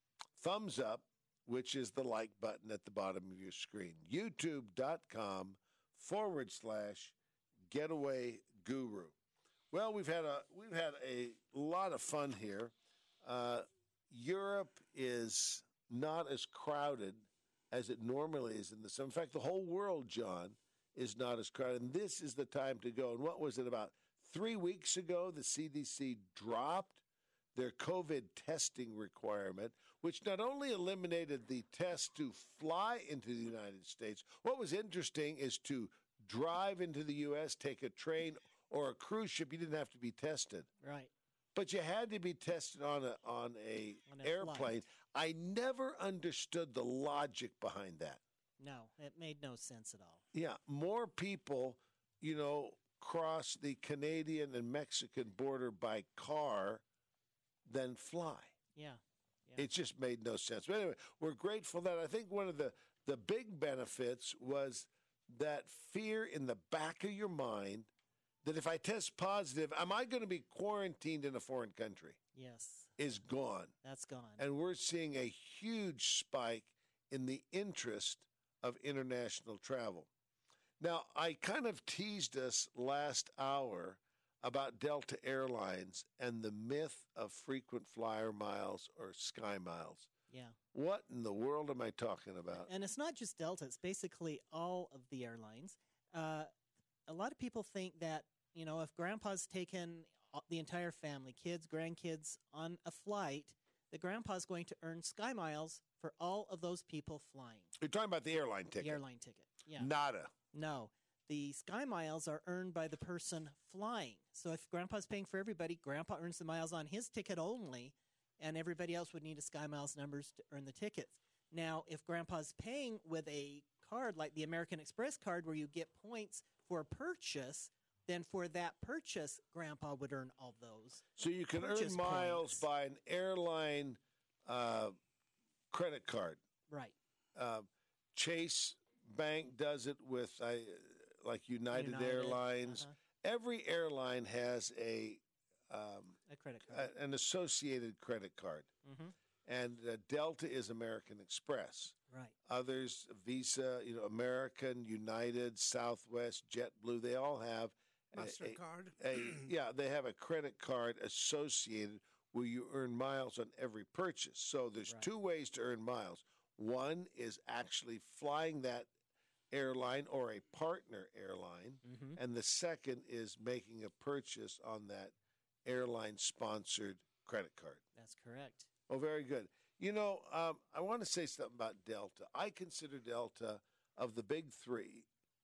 thumbs up, which is the like button at the bottom of your screen. YouTube.com forward slash getaway guru. Well, we've had a we've had a lot of fun here. Uh, Europe is not as crowded as it normally is in the summer. In fact, the whole world, John, is not as crowded. And this is the time to go. And what was it, about three weeks ago, the C D C dropped their COVID testing requirement, which not only eliminated the test to fly into the United States. What was interesting is to drive into the U S, take a train or a cruise ship, you didn't have to be tested. Right. But you had to be tested on a on a On a airplane. flight. I never understood the logic behind that. No, it made no sense at all. Yeah, more people, you know, cross the Canadian and Mexican border by car than fly. Yeah. Yeah. It just made no sense. But anyway, we're grateful that I think one of the, the big benefits was that fear in the back of your mind that if I test positive, am I going to be quarantined in a foreign country? Yes. Is gone. That's gone. And we're seeing a huge spike in the interest of international travel. Now, I kind of teased us last hour about Delta Airlines and the myth of frequent flyer miles or sky miles. Yeah. What in the world am I talking about? And it's not just Delta, it's basically all of the airlines. Uh, a lot of people think that, you know, if grandpa's taken the entire family, kids, grandkids, on a flight, the grandpa's going to earn sky miles for all of those people flying. You're talking about the airline ticket. The airline ticket. Yeah. Nada. No. The sky miles are earned by the person flying. So if grandpa's paying for everybody, grandpa earns the miles on his ticket only, and everybody else would need a sky miles numbers to earn the tickets. Now, if grandpa's paying with a card like the American Express card where you get points for a purchase, then for that purchase, grandpa would earn all those. So you can purchase earn miles points. by an airline uh, credit card. Right. Uh, Chase Bank does it with uh, like United, United, Airlines. uh-huh. Every airline has a um, A credit card. a, an associated credit card, Mm-hmm. and uh, Delta is American Express. Right. Others, Visa, you know, American, United, Southwest, JetBlue, they all have a- a- MasterCard. a, yeah, they have a credit card associated where you earn miles on every purchase. So there's Right. two ways to earn miles. One is actually flying that airline or a partner airline, Mm-hmm. and the second is making a purchase on that airline-sponsored credit card. That's correct. Oh, very good. You know, um, I want to say something about Delta. I consider Delta, of the big three,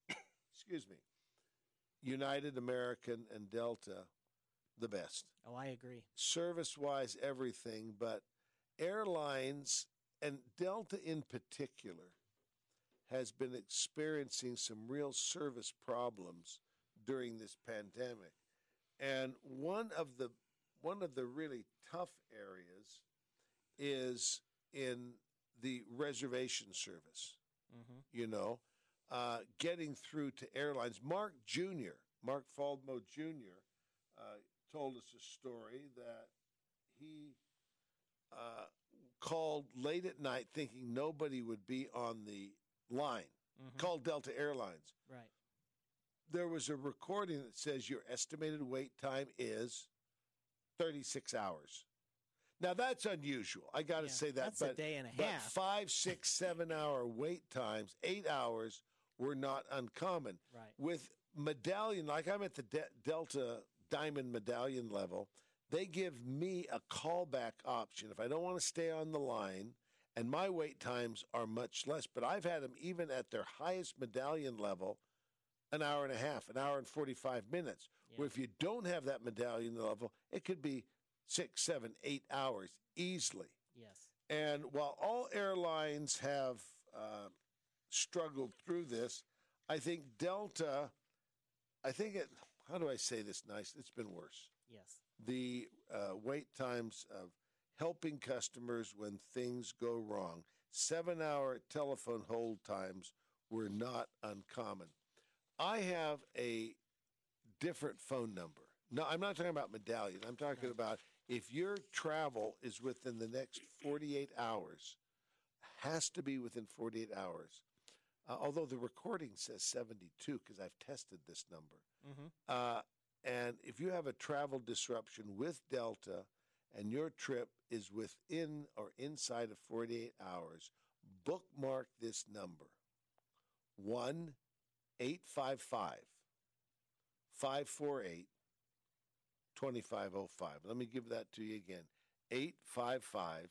excuse me, United, American, and Delta, the best. Oh, I agree. Service-wise, everything, but airlines, and Delta in particular, has been experiencing some real service problems during this pandemic. And one of the one of the really tough areas is in the reservation service. Mm-hmm. You know, uh, getting through to airlines. Mark Junior, Mark Faldmo Junior, uh, told us a story that he uh, called late at night thinking nobody would be on the line. Mm-hmm. Called Delta Airlines. Right. there was a recording that says your estimated wait time is thirty-six hours. Now, that's unusual. I got to Yeah, say that. that's a but, day and a but half. five, six, seven hour wait times, eight hours were not uncommon. Right. With medallion, like I'm at the De- Delta Diamond medallion level, they give me a callback option if I don't want to stay on the line, and my wait times are much less. But I've had them even at their highest medallion level, an hour and a half, an hour and forty-five minutes. Yeah. Where if you don't have that medallion level, it could be six, seven, eight hours easily. Yes. And while all airlines have uh, struggled through this, I think Delta, I think it, how do I say this nice? It's been worse. Yes. The uh, wait times of helping customers when things go wrong, seven hour telephone hold times were not uncommon. I have a different phone number. No, I'm not talking about medallion. I'm talking No. about if your travel is within the next forty-eight hours, has to be within forty-eight hours. Uh, although the recording says seventy-two because I've tested this number. Mm-hmm. Uh, and if you have a travel disruption with Delta and your trip is within or inside of forty-eight hours, bookmark this number: one eight five five, five four eight, two five zero five. Let me give that to you again: eight five five,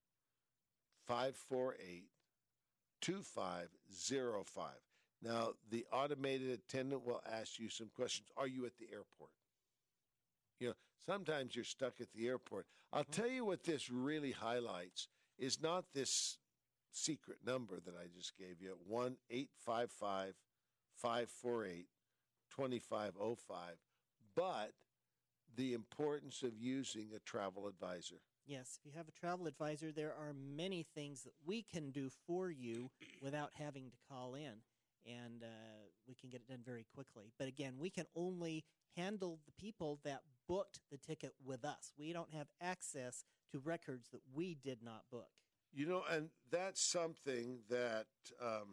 five four eight, two five zero five. Now, the automated attendant will ask you some questions. Are you at the airport? You know, sometimes you're stuck at the airport. I'll Mm-hmm. tell you what this really highlights is not this secret number that I just gave you, one eight five five, five four eight, two five zero five, but the importance of using a travel advisor. Yes, if you have a travel advisor, there are many things that we can do for you without having to call in, and uh, we can get it done very quickly. But again, we can only handle the people that booked the ticket with us. We don't have access to records that we did not book. You know, and that's something that um,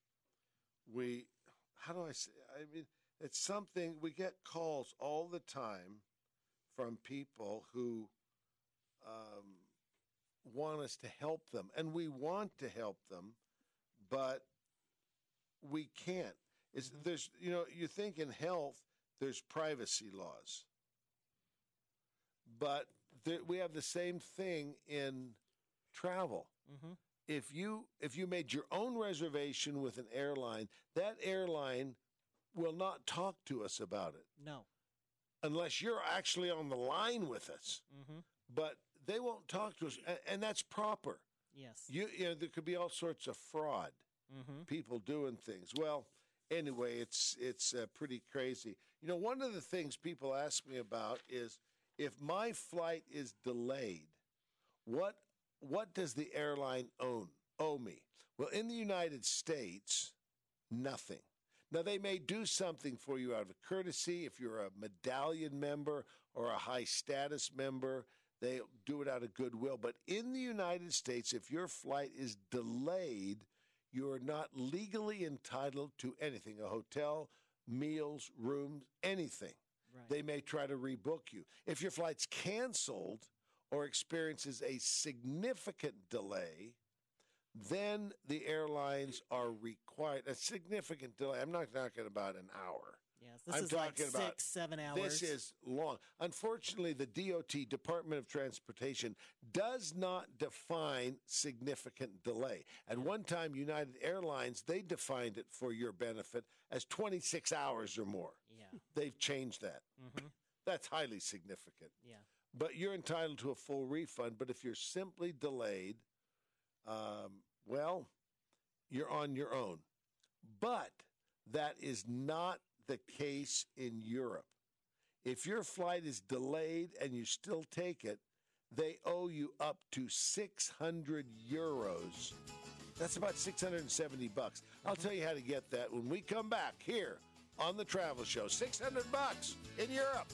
we, how do I say, I mean, it's something, we get calls all the time from people who um, want us to help them. And we want to help them, but we can't. It's, Mhm. There's, you know, you think in health, there's privacy laws. But there, we have the same thing in travel. Mm-hmm. If you if you made your own reservation with an airline, that airline will not talk to us about it No. unless you're actually on the line with us. Mm-hmm. But they won't talk to us, and, and that's proper. Yes. You, you know, there could be all sorts of fraud, Mm-hmm. people doing things. Well, anyway, it's it's uh, pretty crazy. You know, one of the things people ask me about is if my flight is delayed, what what does the airline own owe me? Well, in the United States, nothing. Now, they may do something for you out of courtesy if you're a medallion member or a high status member. They do it out of goodwill. But in the United States, if your flight is delayed, you are not legally entitled to anything, a hotel, meals, rooms, anything. Right. They may try to rebook you. If your flight's canceled or experiences a significant delay, then the airlines are required, a significant delay. I'm not talking about an hour. Yes. This I'm is like talking about- six, seven hours. This is long. Unfortunately, the D O T, Department of Transportation, does not define significant delay. At one time, United Airlines, they defined it for your benefit as twenty-six hours or more. Yeah. They've changed that. Mm-hmm. That's highly significant. Yeah. But you're entitled to a full refund. But if you're simply delayed, um, well, you're on your own. But that is not the case in Europe. If your flight is delayed and you still take it, they owe you up to six hundred euros. That's about six hundred seventy bucks. I'll tell you how to get that when we come back here on the Travel Show. six hundred bucks in Europe.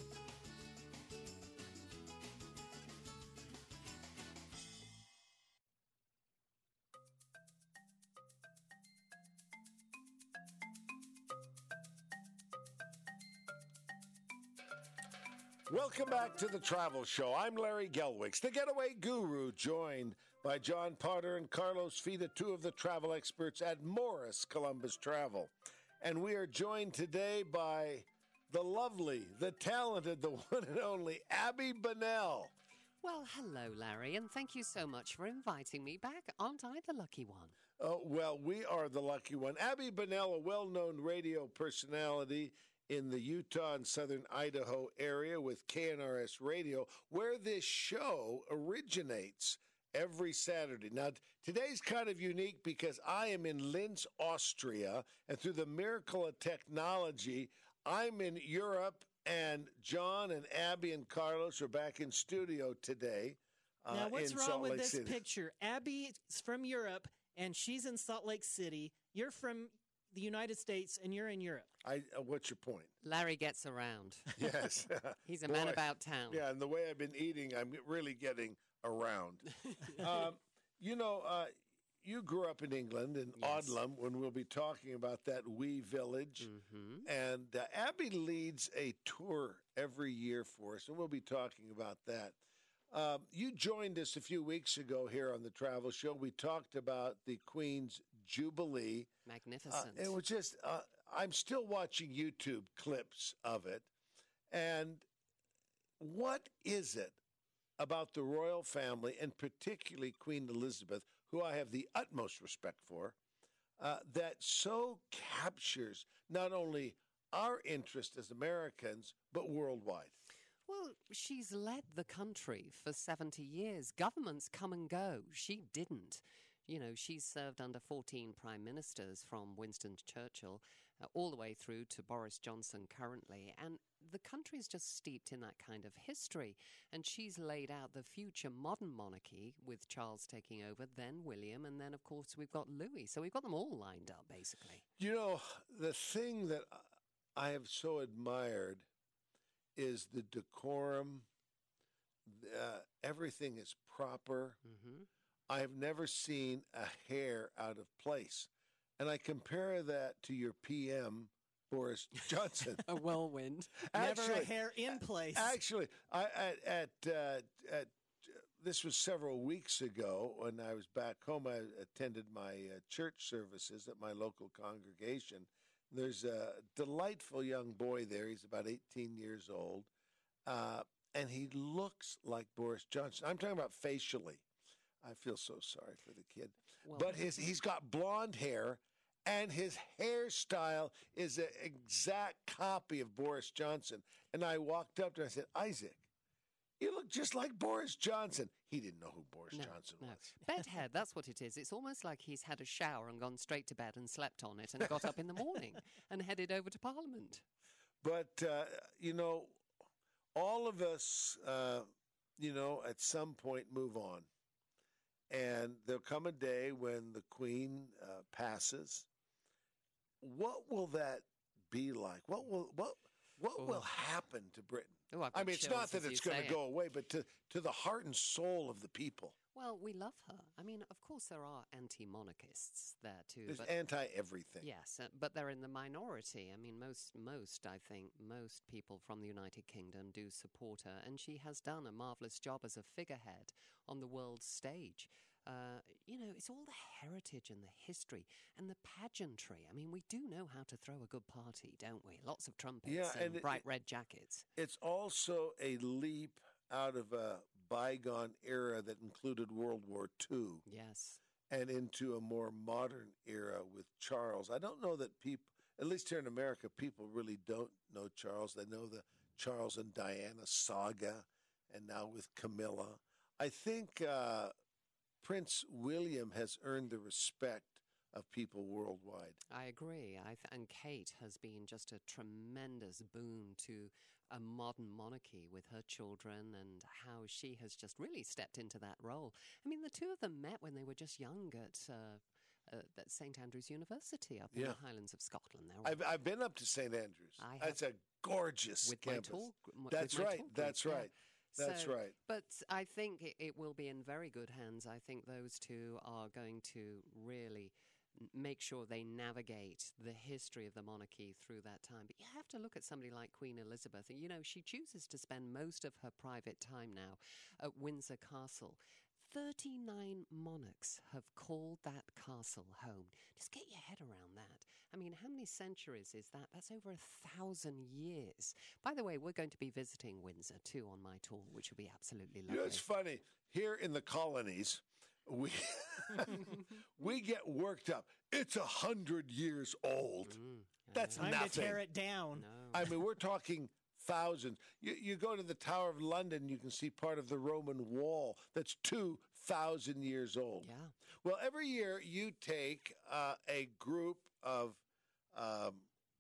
Welcome back to the Travel Show. I'm Larry Gelwicks, the getaway guru, joined by John Potter and Carlos Fita, two of the travel experts at Morris Columbus Travel. And we are joined today by the lovely, the talented, the one and only Abby Bunnell. Well, hello, Larry, and thank you so much for inviting me back. Aren't I the lucky one? Oh, well, we are the lucky one. Abby Bunnell, a well-known radio personality in the Utah and southern Idaho area with K N R S Radio, where this show originates every Saturday. Now, today's kind of unique because I am in Linz, Austria, and through the miracle of technology, I'm in Europe, and John and Abby and Carlos are back in studio today. Uh, now, what's in wrong Salt with Lake this City. picture? Abby's from Europe, and she's in Salt Lake City. You're from the United States, and you're in Europe. I, uh, what's your point? Larry gets around. Yes. He's a man Boy, about town. Yeah, and the way I've been eating, I'm really getting around. um, you know, uh, you grew up in England, in Yes. Odlum, when we'll be talking about that wee village. Mm-hmm. And uh, Abby leads a tour every year for us, and we'll be talking about that. Um, you joined us a few weeks ago here on the Travel Show. We talked about the Queen's Jubilee. Uh, Magnificent. it was just, uh, I'm still watching YouTube clips of it. And what is it about the royal family, and particularly Queen Elizabeth, who I have the utmost respect for, uh, that so captures not only our interest as Americans, but worldwide? Well, she's led the country for seventy years. Governments come and go. She didn't. You know, she's served under fourteen prime ministers, from Winston Churchill uh, all the way through to Boris Johnson currently. And the country is just steeped in that kind of history. And she's laid out the future modern monarchy with Charles taking over, then William, and then, of course, we've got Louis. So we've got them all lined up, basically. You know, the thing that I have so admired is the decorum. Uh, everything is proper. Mm-hmm. I have never seen a hair out of place. And I compare that to your P M, Boris Johnson. A whirlwind. Never Actually- a hair in place. Actually, I, at, at, uh, at this was several weeks ago when I was back home. I attended my uh, church services at my local congregation. There's a delightful young boy there. He's about eighteen years old, uh, and he looks like Boris Johnson. I'm talking about facially. I feel so sorry for the kid. Well, But his he's got blonde hair, and his hairstyle is an exact copy of Boris Johnson. And I walked up to him and I said, Isaac, you look just like Boris Johnson. He didn't know who Boris No, Johnson no. was. Bedhead, that's what it is. It's almost like he's had a shower and gone straight to bed and slept on it and got up in the morning and headed over to Parliament. But, uh, you know, all of us, uh, you know, at some point move on. And there'll come a day when the Queen uh, passes. What will that be like? What will what what Oh. will happen to Britain? Oh, I've I got mean, it's not chills that as it's you going say to it. go away, but to, to the heart and soul of the people. Well, we love her. I mean, of course, there are anti-monarchists there too. There's but anti-everything. yes, uh, but they're in the minority. I mean, most, most, I think, most people from the United Kingdom do support her, and she has done a marvelous job as a figurehead on the world stage. Uh, you know, it's all the heritage and the history and the pageantry. I mean, we do know how to throw a good party, don't we? Lots of trumpets Yeah, and, and it- bright red jackets. It's also a leap out of a bygone era that included World War Two Yes. and into a more modern era with Charles. I don't know that people, at least here in America, people really don't know Charles. They know the Charles and Diana saga, and now with Camilla. I think uh, Prince William has earned the respect of people worldwide. I agree. I th- and Kate has been just a tremendous boon to a modern monarchy with her children and how she has just really stepped into that role. I mean, the two of them met when they were just young at, uh, uh, at Saint Andrews University up in Yeah. the Highlands of Scotland. They're I've, I've been up to Saint Andrews. I have- That's a gorgeous with my campus. tour. gr- m- with That's my right. tour group, That's yeah. right. That's So- right. But I think it, it will be in very good hands. I think those two are going to really n- make sure they navigate the history of the monarchy through that time. But you have to look at somebody like Queen Elizabeth. And, you know, she chooses to spend most of her private time now at Windsor Castle. thirty-nine monarchs have called that castle home. Just get your head around that. I mean, how many centuries is that? That's over a thousand years. By the way, we're going to be visiting Windsor too on my tour, which will be absolutely lovely. You know, it's funny. Here in the colonies, we we get worked up. It's a hundred years old. Mm, That's Time nothing. to tear it down. no. I mean, we're talking thousands. You, you go to the Tower of London, you can see part of the Roman wall that's two thousand years old. Yeah. Well, every year you take uh, a group of um,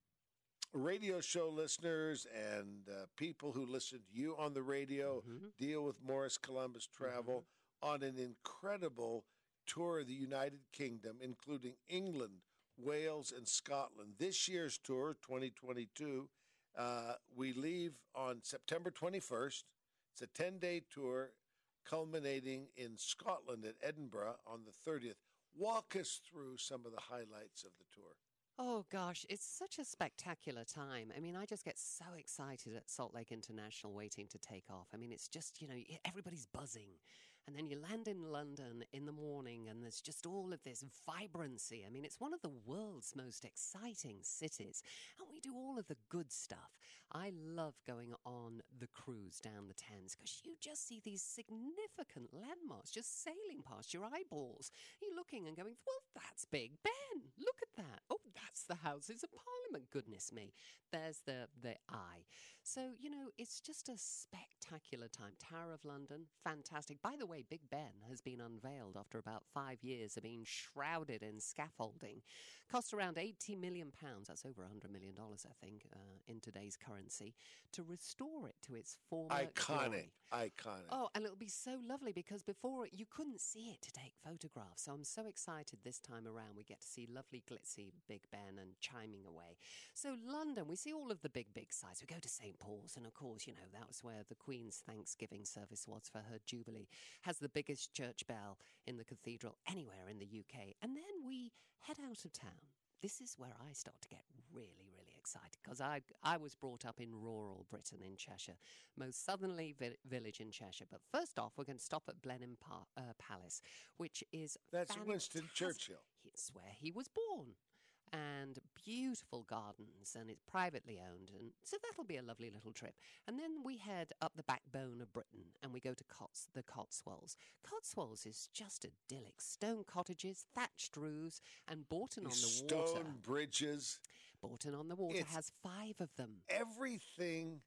radio show listeners and uh, people who listen to you on the radio, Mhm. deal with Morris Columbus Travel on an incredible tour of the United Kingdom, including England, Wales, and Scotland. This year's tour, twenty twenty-two, uh, we leave on September twenty-first. It's a ten-day tour culminating in Scotland at Edinburgh on the thirtieth. Walk us through some of the highlights of the tour. Oh, gosh, it's such a spectacular time. I mean, I just get so excited at Salt Lake International waiting to take off. I mean, it's just, you know, everybody's buzzing. And then you land in London in the morning and there's just all of this vibrancy. I mean, it's one of the world's most exciting cities. And we do all of the good stuff. I love going on the cruise down the Thames because you just see these significant landmarks just sailing past your eyeballs. You're looking and going, well, that's Big Ben. Look at that. Oh, that's the Houses of Parliament. Goodness me. There's the, the eye. So, you know, it's just a spectacular time. Tower of London, fantastic. By the way, Big Ben has been unveiled after about five years of being shrouded in scaffolding. Cost around eighty million pounds, that's over one hundred million dollars, I think, uh, in today's currency, to restore it to its former Iconic. glory. Iconic. Oh, and it'll be so lovely because before you couldn't see it to take photographs. So I'm so excited this time around. We get to see lovely glitzy Big Ben and chiming away. So London, we see all of the big, big sites. We go to Saint Paul's, and of course, you know, that was where the Queen's Thanksgiving service was for her Jubilee. Has the biggest church bell in the cathedral anywhere in the U K. And then we head out of town. This is where I start to get really, really excited because I I was brought up in rural Britain in Cheshire, most southerly vi- village in Cheshire. But first off, we're going to stop at Blenheim pa- uh, Palace, which is That's fantastic. Winston Churchill. It's where he was born. And beautiful gardens, and it's privately owned, and so that'll be a lovely little trip. And then we head up the backbone of Britain, and we go to Cots, the Cotswolds. Cotswolds is just idyllic: stone cottages, thatched roofs, and Bourton on the Stone Water. bridges. Bourton on the Water It's- has five of them. Everything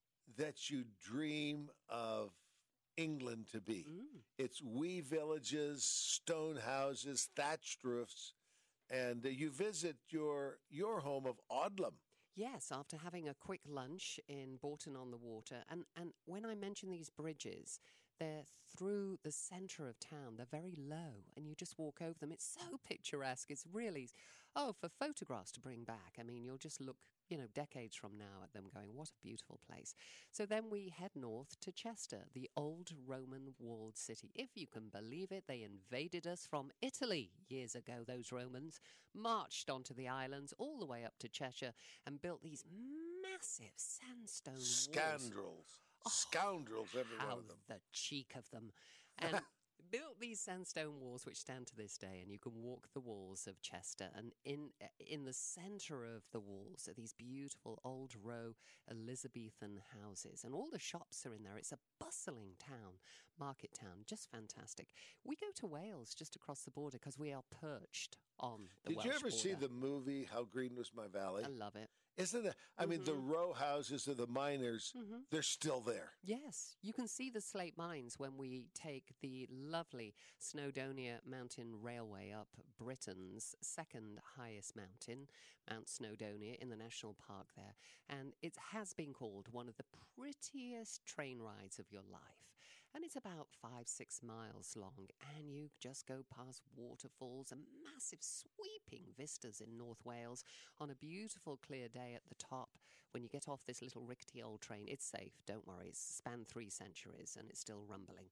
that you dream of England to be. Mm. It's wee villages, stone houses, thatched roofs, and uh, you visit your your home of Odlum. Yes, after having a quick lunch in Bourton on the Water. And, and when I mention these bridges, they're through the centre of town. They're very low, and you just walk over them. It's so picturesque. It's really, oh, for photographs to bring back. I mean, you'll just look, you know, decades from now at them going, what a beautiful place. So then we head north to Chester, the old Roman walled city. If you can believe it, they invaded us from Italy years ago, those Romans, marched onto the islands all the way up to Cheshire and built these massive sandstone walls. Scoundrels. Oh, Scoundrels, every How one of them. the cheek of them. And built these sandstone walls which stand to this day, and you can walk the walls of Chester, and in in the centre of the walls are these beautiful old row Elizabethan houses, and all the shops are in there. It's a bustling town, market town, just fantastic. We go to Wales just across the border because we are perched on the Did Welsh you ever see border. the movie How Green Was My Valley? I love it. Isn't it? I mean, the Mhm. row houses of the miners, Mhm. they're still there. Yes, you can see the slate mines when we take the lovely Snowdonia Mountain Railway up Britain's second highest mountain, Mount Snowdonia, in the national park there. And it has been called one of the prettiest train rides of your life. And it's about five, six miles long, and you just go past waterfalls and massive sweeping vistas in North Wales on a beautiful clear day at the top. When you get off this little rickety old train, it's safe, don't worry. It's spanned three centuries and it's still rumbling.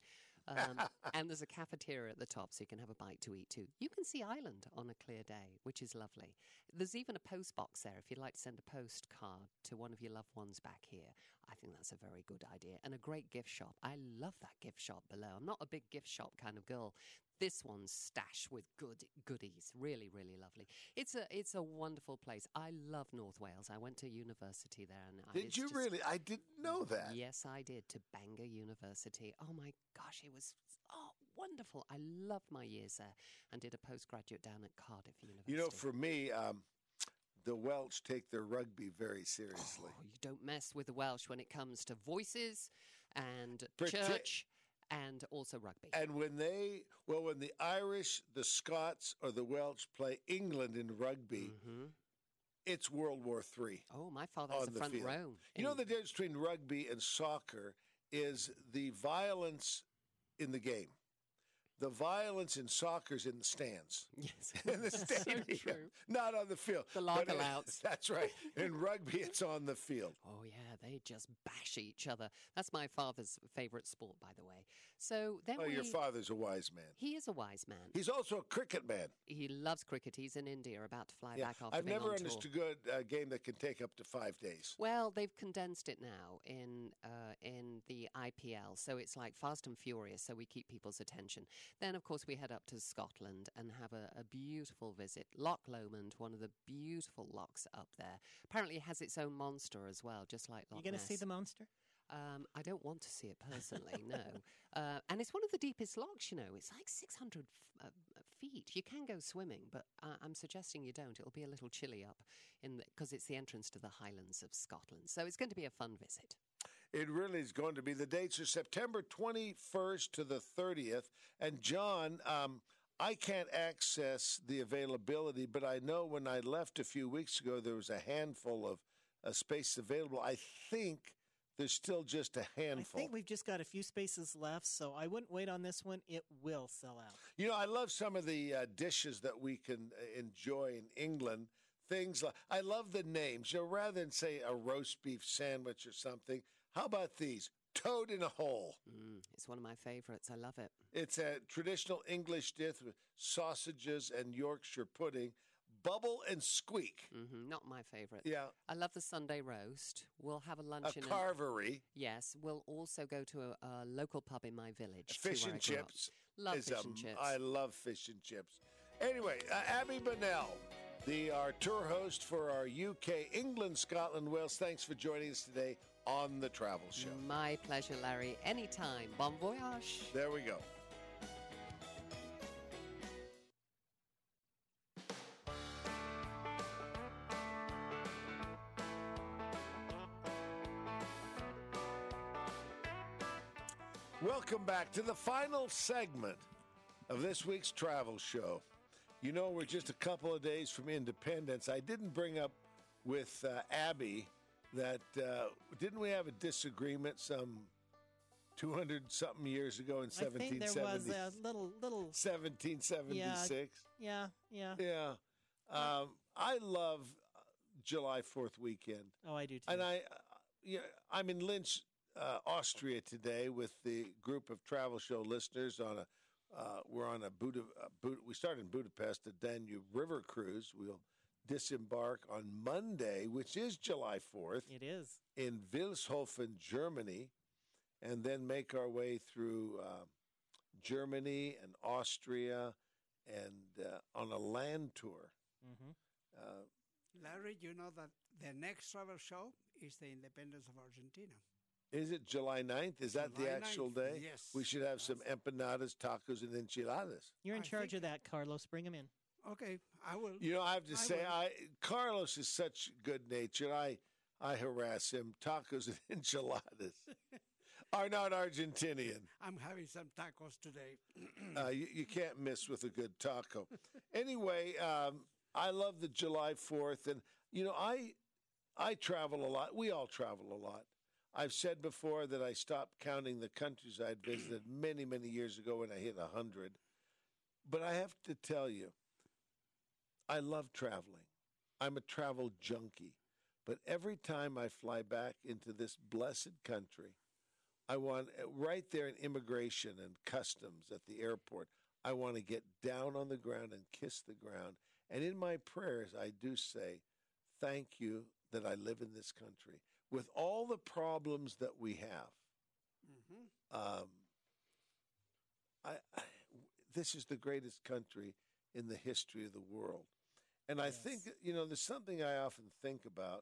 Um, and there's a cafeteria at the top, so you can have a bite to eat too. You can see Ireland on a clear day, which is lovely. There's even a post box there if you'd like to send a postcard to one of your loved ones back here. I think that's a very good idea. And a great gift shop. I love that gift shop below. I'm not a big gift shop kind of girl. This one's stashed with good goodies. Really, really lovely. It's a it's a wonderful place. I love North Wales. I went to university there. And I, Did it's you just- really? I didn't know that. Yes, I did, to Bangor University. Oh, my gosh, it was oh wonderful. I loved my years there and did a postgraduate down at Cardiff University. You know, for me, um, the Welsh take their rugby very seriously. Oh, you don't mess with the Welsh when it comes to voices and Parti- church and also rugby. And when they, well, when the Irish, the Scots, or the Welsh play England in rugby, Mhm. it's World War Three. Oh, my father has on a the front field. row. You know in- the difference between rugby and soccer is the violence in the game. The violence in soccer is in the stands. Yes, In the that's so stadium, true. not on the field. The But it- lockalouts. That's right. In rugby, it's on the field. Oh, yeah, they just bash each other. That's my father's favourite sport, by the way. So then Oh, we... your father's a wise man. He is a wise man. He's also a cricket man. He loves cricket. He's in India, about to fly Yeah, back after I've being never on tour. understood a game that can take up to five days. Well, they've condensed it now in uh, in the I P L, so it's like fast and furious. So we keep people's attention. Then, of course, we head up to Scotland and have a, a beautiful visit. Loch Lomond, one of the beautiful lochs up there. Apparently, it has its own monster as well, just like Loch You going to see Ness. the monster? Um, I don't want to see it personally, no. Uh, and it's one of the deepest lochs, you know. It's like six hundred f- uh, feet. You can go swimming, but uh, I'm suggesting you don't. It'll be a little chilly up in because it's the entrance to the Highlands of Scotland. So it's going to be a fun visit. It really is going to be. The dates are September twenty-first to the thirtieth. And, John, um, I can't access the availability, but I know when I left a few weeks ago, there was a handful of uh, space available. I think there's still just a handful. I think we've just got a few spaces left, so I wouldn't wait on this one. It will sell out. You know, I love some of the uh, dishes that we can uh, enjoy in England. Things like, I love the names. You know, rather than say a roast beef sandwich or something, how about these? Toad in a hole. Mm, it's one of my favourites. I love it. It's a traditional English dish with sausages and Yorkshire pudding. Bubble and squeak. hmm Not my favourite. Yeah, I love the Sunday roast. We'll have a a lunch in an- carvery. Yes, we'll also go to a, a local pub in my village. Fish too, where and I grew up. chips. Love is fish a- and chips. I love fish and chips. Anyway, uh, Abby Bonnell, the our tour host for our U K, England, Scotland, Wales. Thanks for joining us today on the Travel Show. My pleasure, Larry. Anytime. Bon voyage. There we go. Welcome back to the final segment of this week's travel show. You know, we're just a couple of days from independence. I didn't bring up with uh, Abby that, uh, didn't we have a disagreement some two hundred something years ago in I think there was a little, little, seventeen seventy-six? yeah, yeah. Yeah. Um, I love uh, July fourth weekend. Oh, I do too. And I, uh, yeah, I'm in Linz, uh, Austria today with the group of travel show listeners on a. Uh, we're on a Buda, uh, Bud- we start in Budapest, a Danube River cruise. We'll disembark on Monday, which is July fourth, it is. in Vilshofen, Germany, and then make our way through uh, Germany and Austria and uh, on a land tour. Mm-hmm. Uh, Larry, you know that the next travel show is the independence of Argentina. Is it July ninth? Is that the July actual ninth, day? yes. We should have some empanadas, tacos, and enchiladas. You're in I charge think- of that, Carlos. Bring him in. Okay, I will. You know, I have to I say, will. I Carlos is such good nature. I I harass him. Tacos and enchiladas are not Argentinian. I'm having some tacos today. Uh, you, you can't miss with a good taco. Anyway, um, I love the July fourth, and you know, I I travel a lot. We all travel a lot. I've said before that I stopped counting the countries I'd visited many, many years ago when I hit a hundred. But I have to tell you, I love traveling. I'm a travel junkie. But every time I fly back into this blessed country, I want uh, right there in immigration and customs at the airport. I want to get down on the ground and kiss the ground. And in my prayers, I do say, thank you that I live in this country. With all the problems that we have, Mm-hmm. um, I, I, this is the greatest country in the history of the world. And I Yes. think, you know, there's something I often think about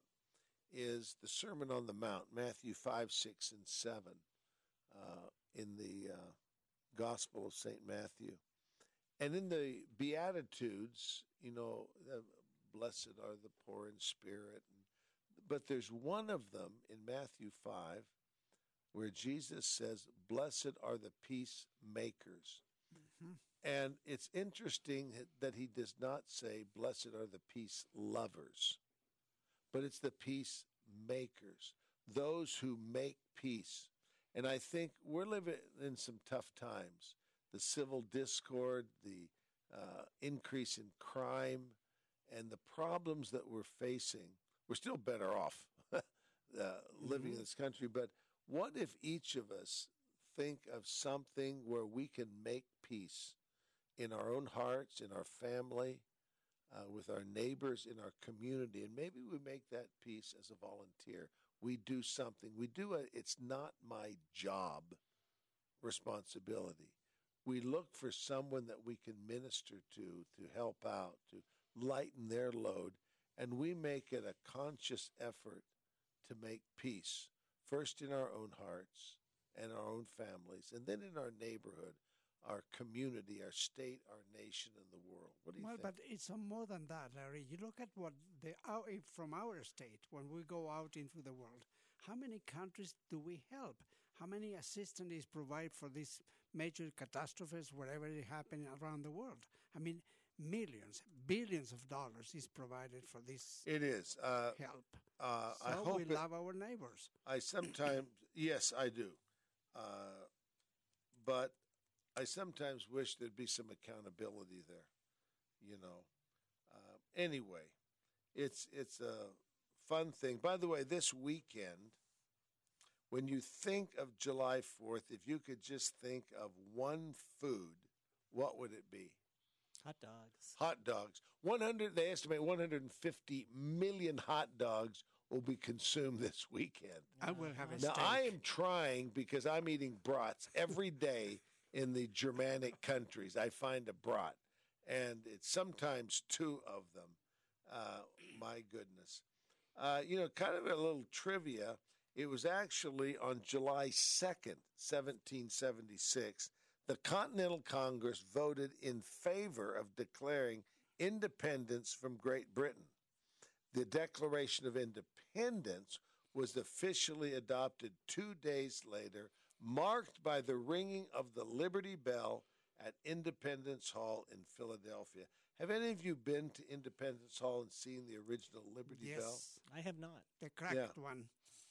is the Sermon on the Mount, Matthew five, six, and seven, uh, in the uh, Gospel of Saint Matthew. And in the Beatitudes, you know, uh, blessed are the poor in spirit. But there's one of them in Matthew five where Jesus says, blessed are the peacemakers. Mm-hmm. And it's interesting that he does not say, blessed are the peace lovers, but it's the peacemakers, those who make peace. And I think we're living in some tough times. The civil discord, the uh, increase in crime, and the problems that we're facing. We're still better off uh, living Mhm. in this country, but what if each of us think of something where we can make peace in our own hearts, in our family, uh, with our neighbors, in our community, and maybe we make that peace as a volunteer. We do something. We do it. It's not my job responsibility. We look for someone that we can minister to, to help out, to lighten their load, and we make it a conscious effort to make peace, first in our own hearts and our own families, and then in our neighborhood, our community, our state, our nation, and the world. What do you Well, think? but it's uh, more than that, Larry. You look at what the out, if from our state, when we go out into the world, how many countries do we help? How many assistance is provided for these major catastrophes, wherever they happen around the world? I mean, millions, billions of dollars is provided for this It is. Uh, help. uh, So I hope we it- love our neighbors. I sometimes, yes, I do. Uh, but I sometimes wish there'd be some accountability there, you know. Uh, anyway, it's it's a fun thing. By the way, this weekend, when you think of July fourth, if you could just think of one food, what would it be? Hot dogs. Hot dogs. one hundred, they estimate one hundred fifty million hot dogs will be consumed this weekend. I will have a Now, steak. I am trying because I'm eating brats every day in the Germanic countries. I find a brat, and it's sometimes two of them. Uh, my goodness. Uh, you know, kind of a little trivia. It was actually on July second, seventeen seventy-six, the Continental Congress voted in favor of declaring independence from Great Britain. The Declaration of Independence was officially adopted two days later, marked by the ringing of the Liberty Bell at Independence Hall in Philadelphia. Have any of you been to Independence Hall and seen the original Liberty yes, Bell? I have not. the cracked Yeah. one.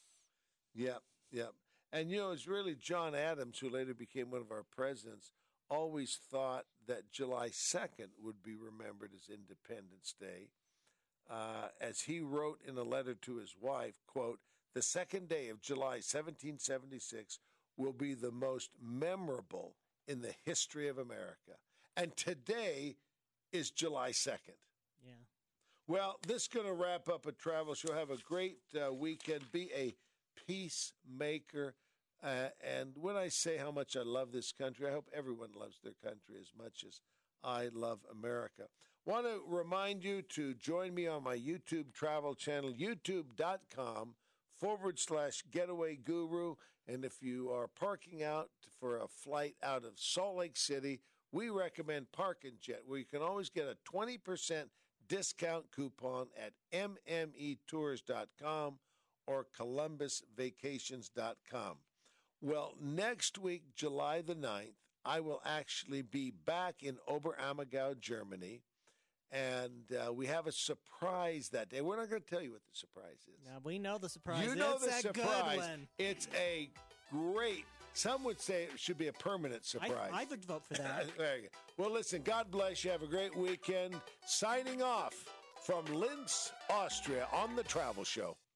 Yep, yep. And you know, it's really John Adams, who later became one of our presidents, always thought that July second would be remembered as Independence Day. Uh, as he wrote in a letter to his wife, quote, the second day of July seventeen seventy-six will be the most memorable in the history of America. And today is July second. Yeah. Well, this is going to wrap up a travel show. Have a great uh, weekend. Be a peacemaker. Uh, and when I say how much I love this country, I hope everyone loves their country as much as I love America. Want to remind you to join me on my YouTube travel channel, youtube.com forward slash getaway guru. And if you are parking out for a flight out of Salt Lake City, we recommend Park and Jet, where you can always get a twenty percent discount coupon at m m e tours dot com or columbus vacations dot com. Well, next week, July the ninth, I will actually be back in Oberammergau, Germany, and uh, we have a surprise that day. We're not going to tell you what the surprise is. Now we know the surprise. You know it's the a surprise. good one. It's a great, some would say it should be a permanent surprise. I, I would vote for that. There you go. Well, listen, God bless you. Have a great weekend. Signing off from Linz, Austria on The Travel Show.